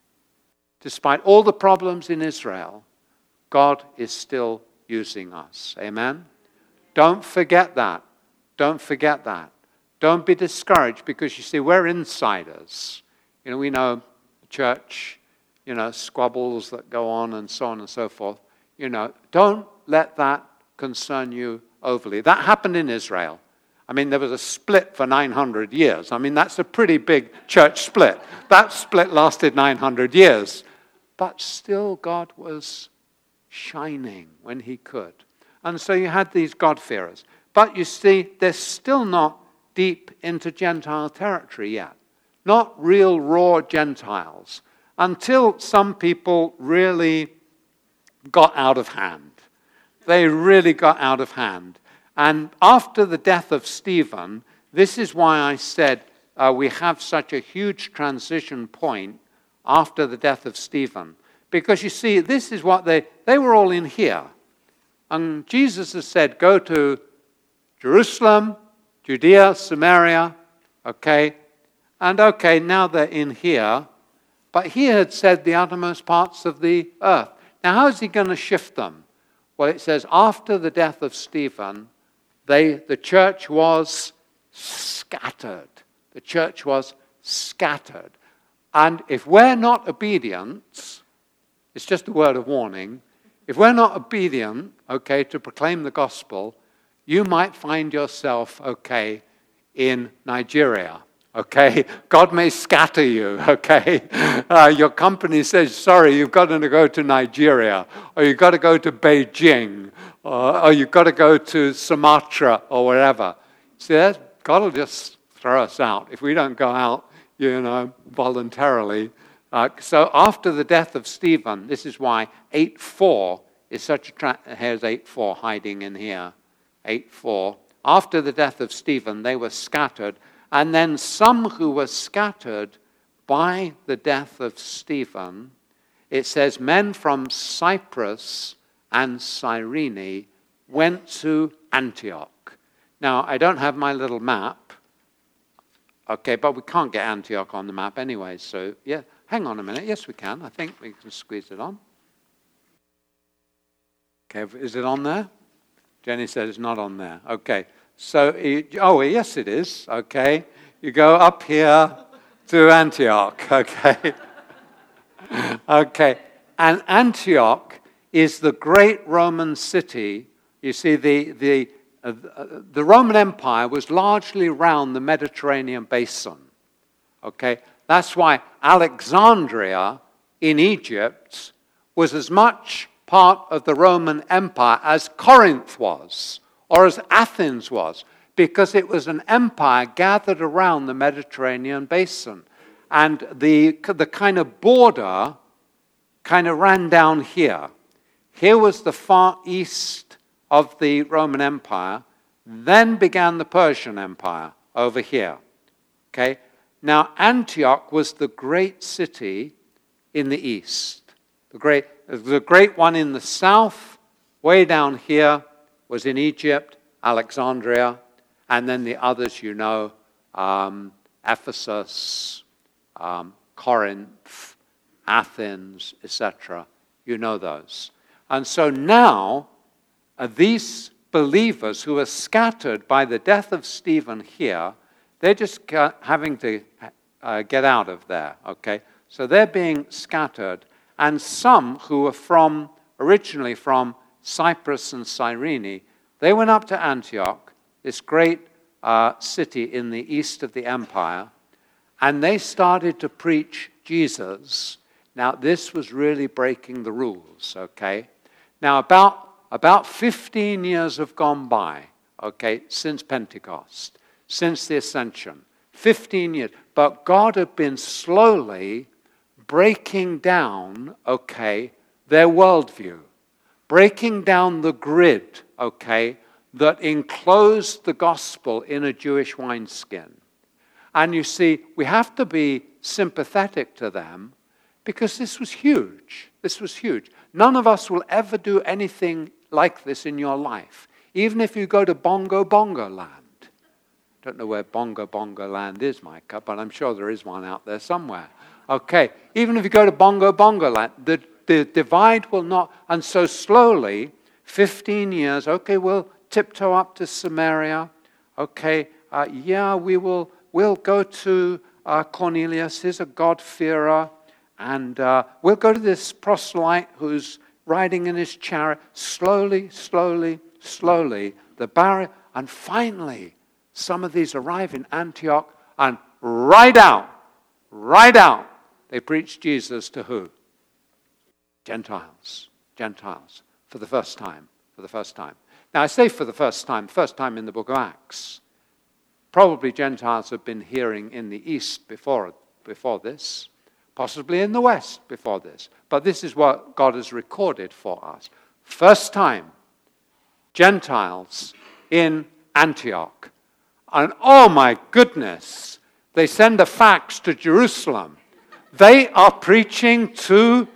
despite all the problems in Israel, God is still using us. Amen? Don't forget that. Don't forget that. Don't be discouraged because, you see, we're insiders. You know, we know church, you know, squabbles that go on and so on and so forth. You know, don't let that concern you overly. That happened in Israel. I mean, there was a split for 900 years. I mean, that's a pretty big church split. That split lasted 900 years. But still, God was shining when he could. And so you had these God-fearers. But you see, they're still not deep into Gentile territory yet. Not real raw Gentiles. Until some people really got out of hand. They really got out of hand. And after the death of Stephen, this is why I said we have such a huge transition point after the death of Stephen. Because you see, this is what they were all in here. And Jesus has said, go to Jerusalem, Judea, Samaria, okay? And okay, now they're in here. But he had said the uttermost parts of the earth. Now, how is he going to shift them? Well, it says, after the death of Stephen, the church was scattered. The church was scattered. And if we're not obedient, it's just a word of warning, if we're not obedient, okay, to proclaim the gospel, you might find yourself, okay, in Nigeria, okay? God may scatter you, okay? Your company says, sorry, you've got to go to Nigeria, or you've got to go to Beijing, or you've got to go to Sumatra, or wherever. See, God will just throw us out if we don't go out, you know, voluntarily. So after the death of Stephen, this is why 8:4 is such a... Here's 8:4 hiding in here. 8:4. After the death of Stephen, they were scattered. And then some who were scattered by the death of Stephen, it says, men from Cyprus and Cyrene went to Antioch. Now, I don't have my little map. Okay, but we can't get Antioch on the map anyway, so yeah. Hang on a minute. Yes, we can. I think we can squeeze it on. Okay, is it on there? Jenny said it's not on there. Okay, So, yes, it is, okay. You go up here to Antioch, okay. Okay, and Antioch is the great Roman city. You see, the Roman Empire was largely around the Mediterranean basin, okay. That's why Alexandria in Egypt was as much part of the Roman Empire as Corinth was, or as Athens was, because it was an empire gathered around the Mediterranean basin. And the kind of border kind of ran down here. Here was the far east of the Roman Empire. Then began the Persian Empire over here. Okay? Now, Antioch was the great city in the east. The great one in the south, way down here, was in Egypt, Alexandria, and then the others you know, Ephesus, Corinth, Athens, etc. You know those. And so now, these believers who are scattered by the death of Stephen here, they're just having to get out of there, okay? So they're being scattered, and some who were originally from Cyprus and Cyrene, they went up to Antioch, this great city in the east of the empire, and they started to preach Jesus. Now, this was really breaking the rules, okay? Now, about 15 years have gone by, okay, since Pentecost, since the ascension. 15 years. But God had been slowly breaking down, okay, their worldview, breaking down the grid, okay, that enclosed the gospel in a Jewish wineskin. And you see, we have to be sympathetic to them because this was huge. This was huge. None of us will ever do anything like this in your life, even if you go to Bongo Bongo Land. Don't know where Bongo Bongo Land is, Micah, but I'm sure there is one out there somewhere. Okay, even if you go to Bongo Bongo Land, the divide will not, and so slowly, 15 years, okay, we'll tiptoe up to Samaria. Okay, we'll go to Cornelius, he's a God-fearer, and we'll go to this proselyte who's riding in his chariot. Slowly, the barrier, and finally, some of these arrive in Antioch, and right out, they preach Jesus to who? Gentiles, for the first time. Now, I say for the first time in the book of Acts. Probably Gentiles have been hearing in the East before this, possibly in the West before this. But this is what God has recorded for us. First time, Gentiles in Antioch. And oh my goodness, they send a fax to Jerusalem. They are preaching to,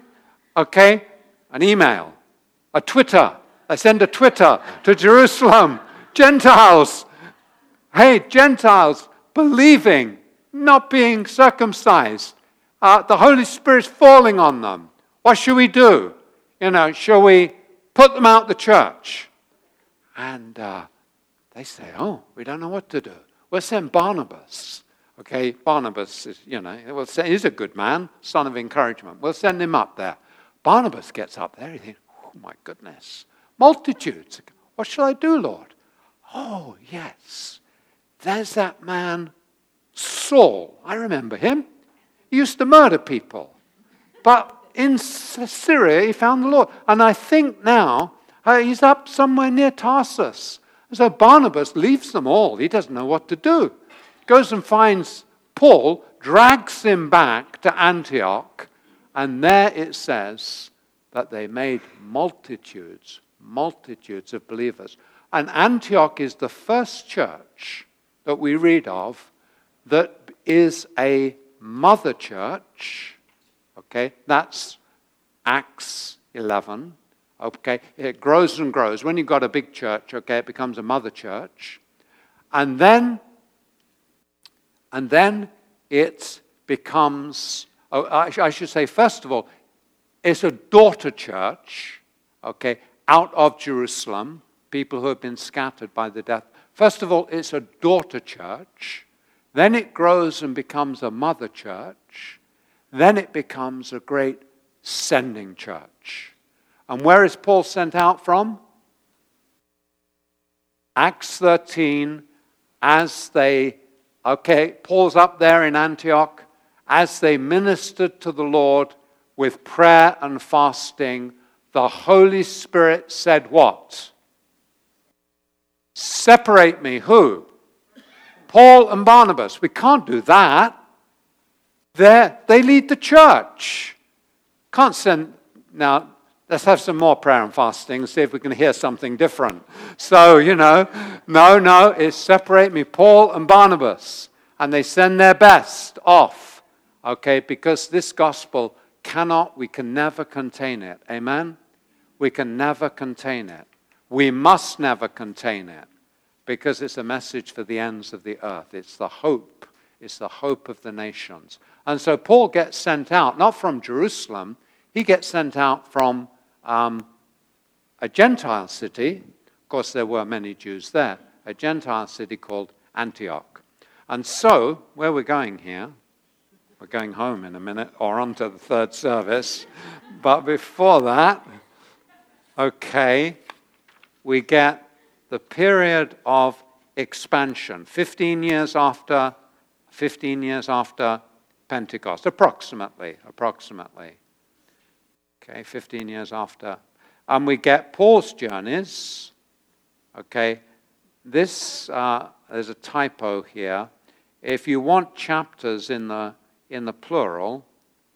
an email, a Twitter. They send a Twitter to Jerusalem. Gentiles. Hey, Gentiles, believing, not being circumcised. The Holy Spirit's falling on them. What should we do? Shall we put them out the church? And they say, we don't know what to do. We'll send Barnabas. Okay, Barnabas is, he's a good man, son of encouragement. We'll send him up there. Barnabas gets up there. He thinks, oh my goodness, multitudes. What shall I do, Lord? Oh, yes. There's that man, Saul. I remember him. He used to murder people. But in Syria, he found the Lord. And I think now he's up somewhere near Tarsus. So Barnabas leaves them all. He doesn't know what to do. Goes and finds Paul, drags him back to Antioch, and there it says that they made multitudes of believers. And Antioch is the first church that we read of that is a mother church. Okay, that's Acts 11. Okay, it grows and grows. When you've got a big church, okay, it becomes a mother church. And then it becomes, I should say, first of all, it's a daughter church, okay, out of Jerusalem, people who have been scattered by the death. First of all, it's a daughter church. Then it grows and becomes a mother church. Then it becomes a great sending church. And where is Paul sent out from? Acts 13, Paul's up there in Antioch, as they ministered to the Lord with prayer and fasting, the Holy Spirit said what? Separate me. Who? Paul and Barnabas. We can't do that. They lead the church. Can't send. Now, let's have some more prayer and fasting and see if we can hear something different. So, no, it's separate me, Paul and Barnabas. And they send their best off. Okay, because this gospel we can never contain it. Amen? We can never contain it. We must never contain it. Because it's a message for the ends of the earth. It's the hope. It's the hope of the nations. And so Paul gets sent out, not from Jerusalem. He gets sent out from a Gentile city. Of course, there were many Jews there. A Gentile city called Antioch. And so, where we're going here, we're going home in a minute, or on to the third service. But before that, we get the period of expansion, 15 years after Pentecost, approximately. 15 years after. And we get Paul's journeys. There's a typo here. If you want chapters in the plural,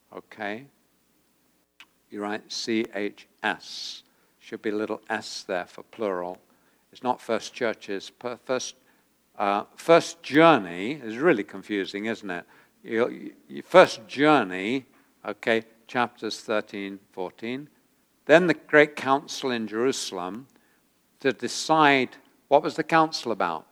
you write CHS. Should be a little s there for plural. It's not first churches. First journey is really confusing, isn't it? Your first journey, chapters 13, 14. Then the great council in Jerusalem to decide, what was the council about?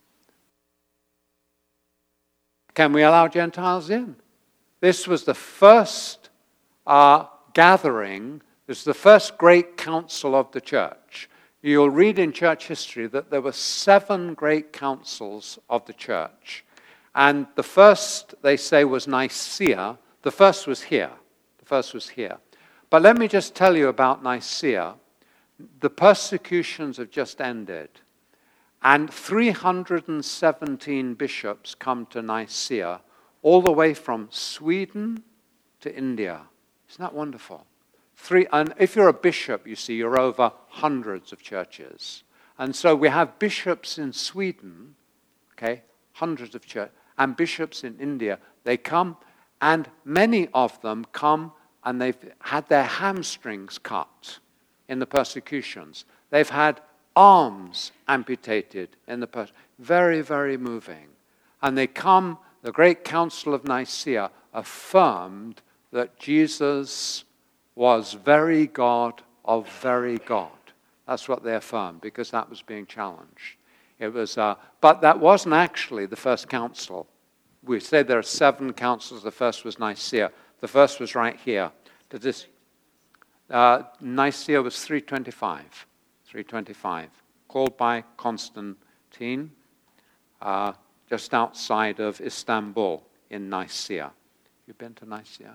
Can we allow Gentiles in? This was the first gathering. This was the first great council of the church. You'll read in church history that there were 7 great councils of the church. And the first, they say, was Nicaea. The first was here. But let me just tell you about Nicaea. The persecutions have just ended. And 317 bishops come to Nicaea, all the way from Sweden to India. Isn't that wonderful? And if you're a bishop, you see, you're over hundreds of churches. And so we have bishops in Sweden, hundreds of churches, and bishops in India. They come, and many of them come, and they've had their hamstrings cut in the persecutions. They've had arms amputated in the persecution. Very, very moving. And they come, the great council of Nicaea affirmed that Jesus was very God of very God. That's what they affirmed, because that was being challenged. It was, but that wasn't actually the first council. We say there are 7 councils. The first was Nicaea. The first was right here. Nicaea was 325, called by Constantine, just outside of Istanbul in Nicaea. You've been to Nicaea?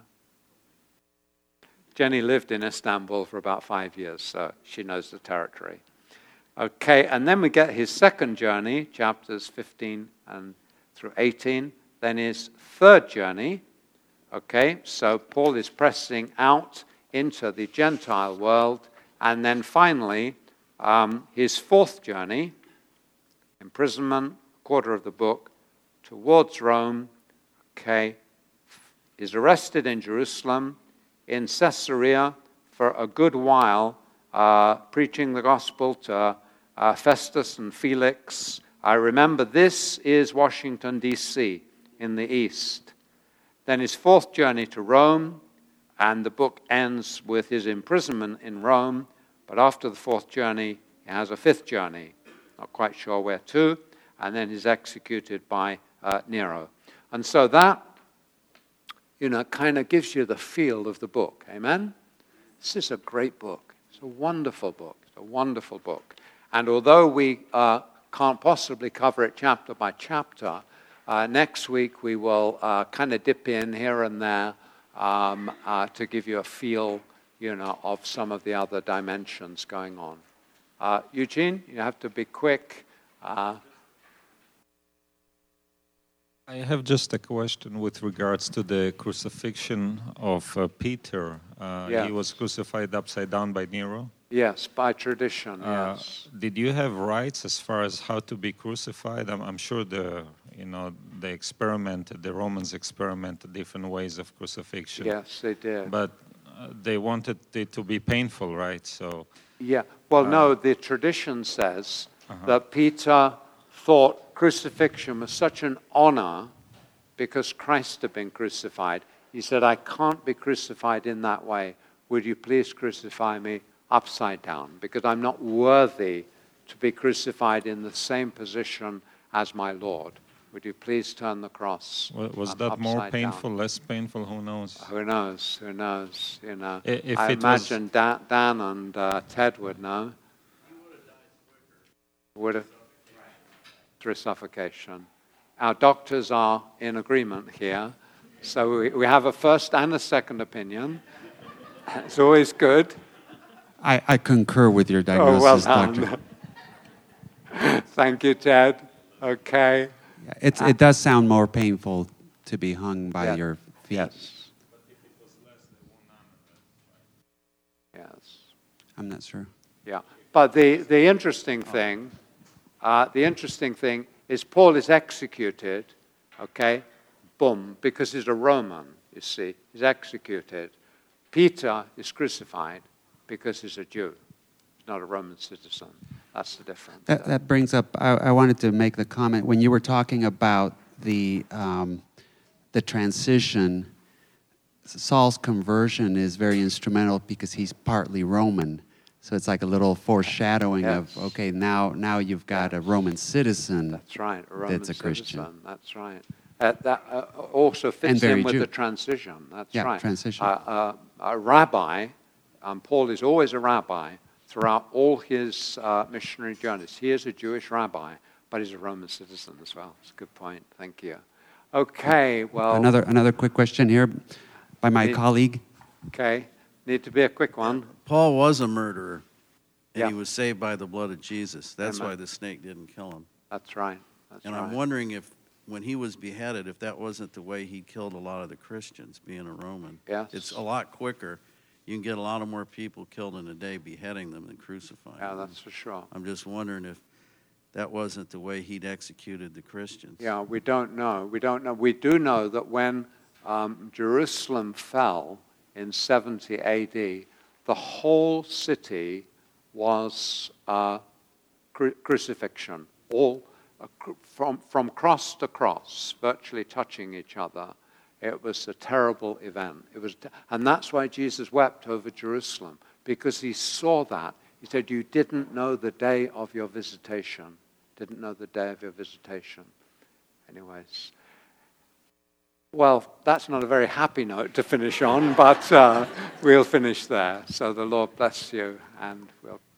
Jenny lived in Istanbul for about 5 years, so she knows the territory. And then we get his second journey, chapters 15 and through 18. Then his third journey. So Paul is pressing out into the Gentile world. And then finally, his fourth journey, imprisonment, quarter of the book, towards Rome. Is arrested in Jerusalem, in Caesarea for a good while, preaching the gospel to Festus and Felix. I remember this is Washington, D.C., in the east. Then his fourth journey to Rome, and the book ends with his imprisonment in Rome. But after the fourth journey, he has a fifth journey, not quite sure where to, and then he's executed by Nero. And so that, kind of gives you the feel of the book. Amen? This is a great book. It's a wonderful book. And although we can't possibly cover it chapter by chapter, next week we will kind of dip in here and there to give you a feel, of some of the other dimensions going on. Eugene, you have to be quick. I have just a question with regards to the crucifixion of Peter. Yeah. He was crucified upside down by Nero. Yes, by tradition, yes. Did you have rights as far as how to be crucified? I'm sure the Romans experimented different ways of crucifixion. Yes, they did. But they wanted it to be painful, right? So. Yeah. Well, no, the tradition says that Peter thought crucifixion was such an honor because Christ had been crucified. He said, I can't be crucified in that way. Would you please crucify me upside down? Because I'm not worthy to be crucified in the same position as my Lord. Would you please turn the cross Was that more painful, down? Less painful? Who knows? Who knows? Who knows? If I it imagine Dan and Ted would know. Would have through suffocation. Our doctors are in agreement here, so we have a first and a second opinion. It's always good. I concur with your diagnosis, well done. Doctor. Thank you, Ted. Okay. It does sound more painful to be hung by your feet. Yes. Yes. I'm not sure. Yeah. But the interesting thing is Paul is executed, okay, boom, because he's a Roman, you see. He's executed. Peter is crucified because he's a Jew. He's not a Roman citizen. That's the difference. That brings up, I wanted to make the comment, when you were talking about the transition, Saul's conversion is very instrumental because he's partly Roman. So it's like a little foreshadowing of, okay, now you've got a Roman citizen. That's right, a Roman that's a Christian. citizen. That's right. That also fits in with the transition. That's right. Transition. A rabbi, Paul is always a rabbi throughout all his missionary journeys. He is a Jewish rabbi, but he's a Roman citizen as well. It's a good point. Thank you. Okay, well... Another quick question here by my colleague. Okay, need to be a quick one. Paul was a murderer, and Yeah. he was saved by the blood of Jesus. That's Amen. why the snake didn't kill him. That's right. And I'm wondering if, when he was beheaded, if that wasn't the way he killed a lot of the Christians, being a Roman. Yes. It's a lot quicker. You can get a lot of more people killed in a day beheading them than crucifying them. Yeah, that's for sure. I'm just wondering if that wasn't the way he'd executed the Christians. Yeah, we don't know. We don't know. We do know that when Jerusalem fell in 70 AD, the whole city was crucifixion, all from cross to cross, virtually touching each other. It was a terrible event. And that's why Jesus wept over Jerusalem, because he saw that. He said, you didn't know the day of your visitation. Didn't know the day of your visitation. Anyways. Well, that's not a very happy note to finish on, but we'll finish there. So the Lord bless you, and we'll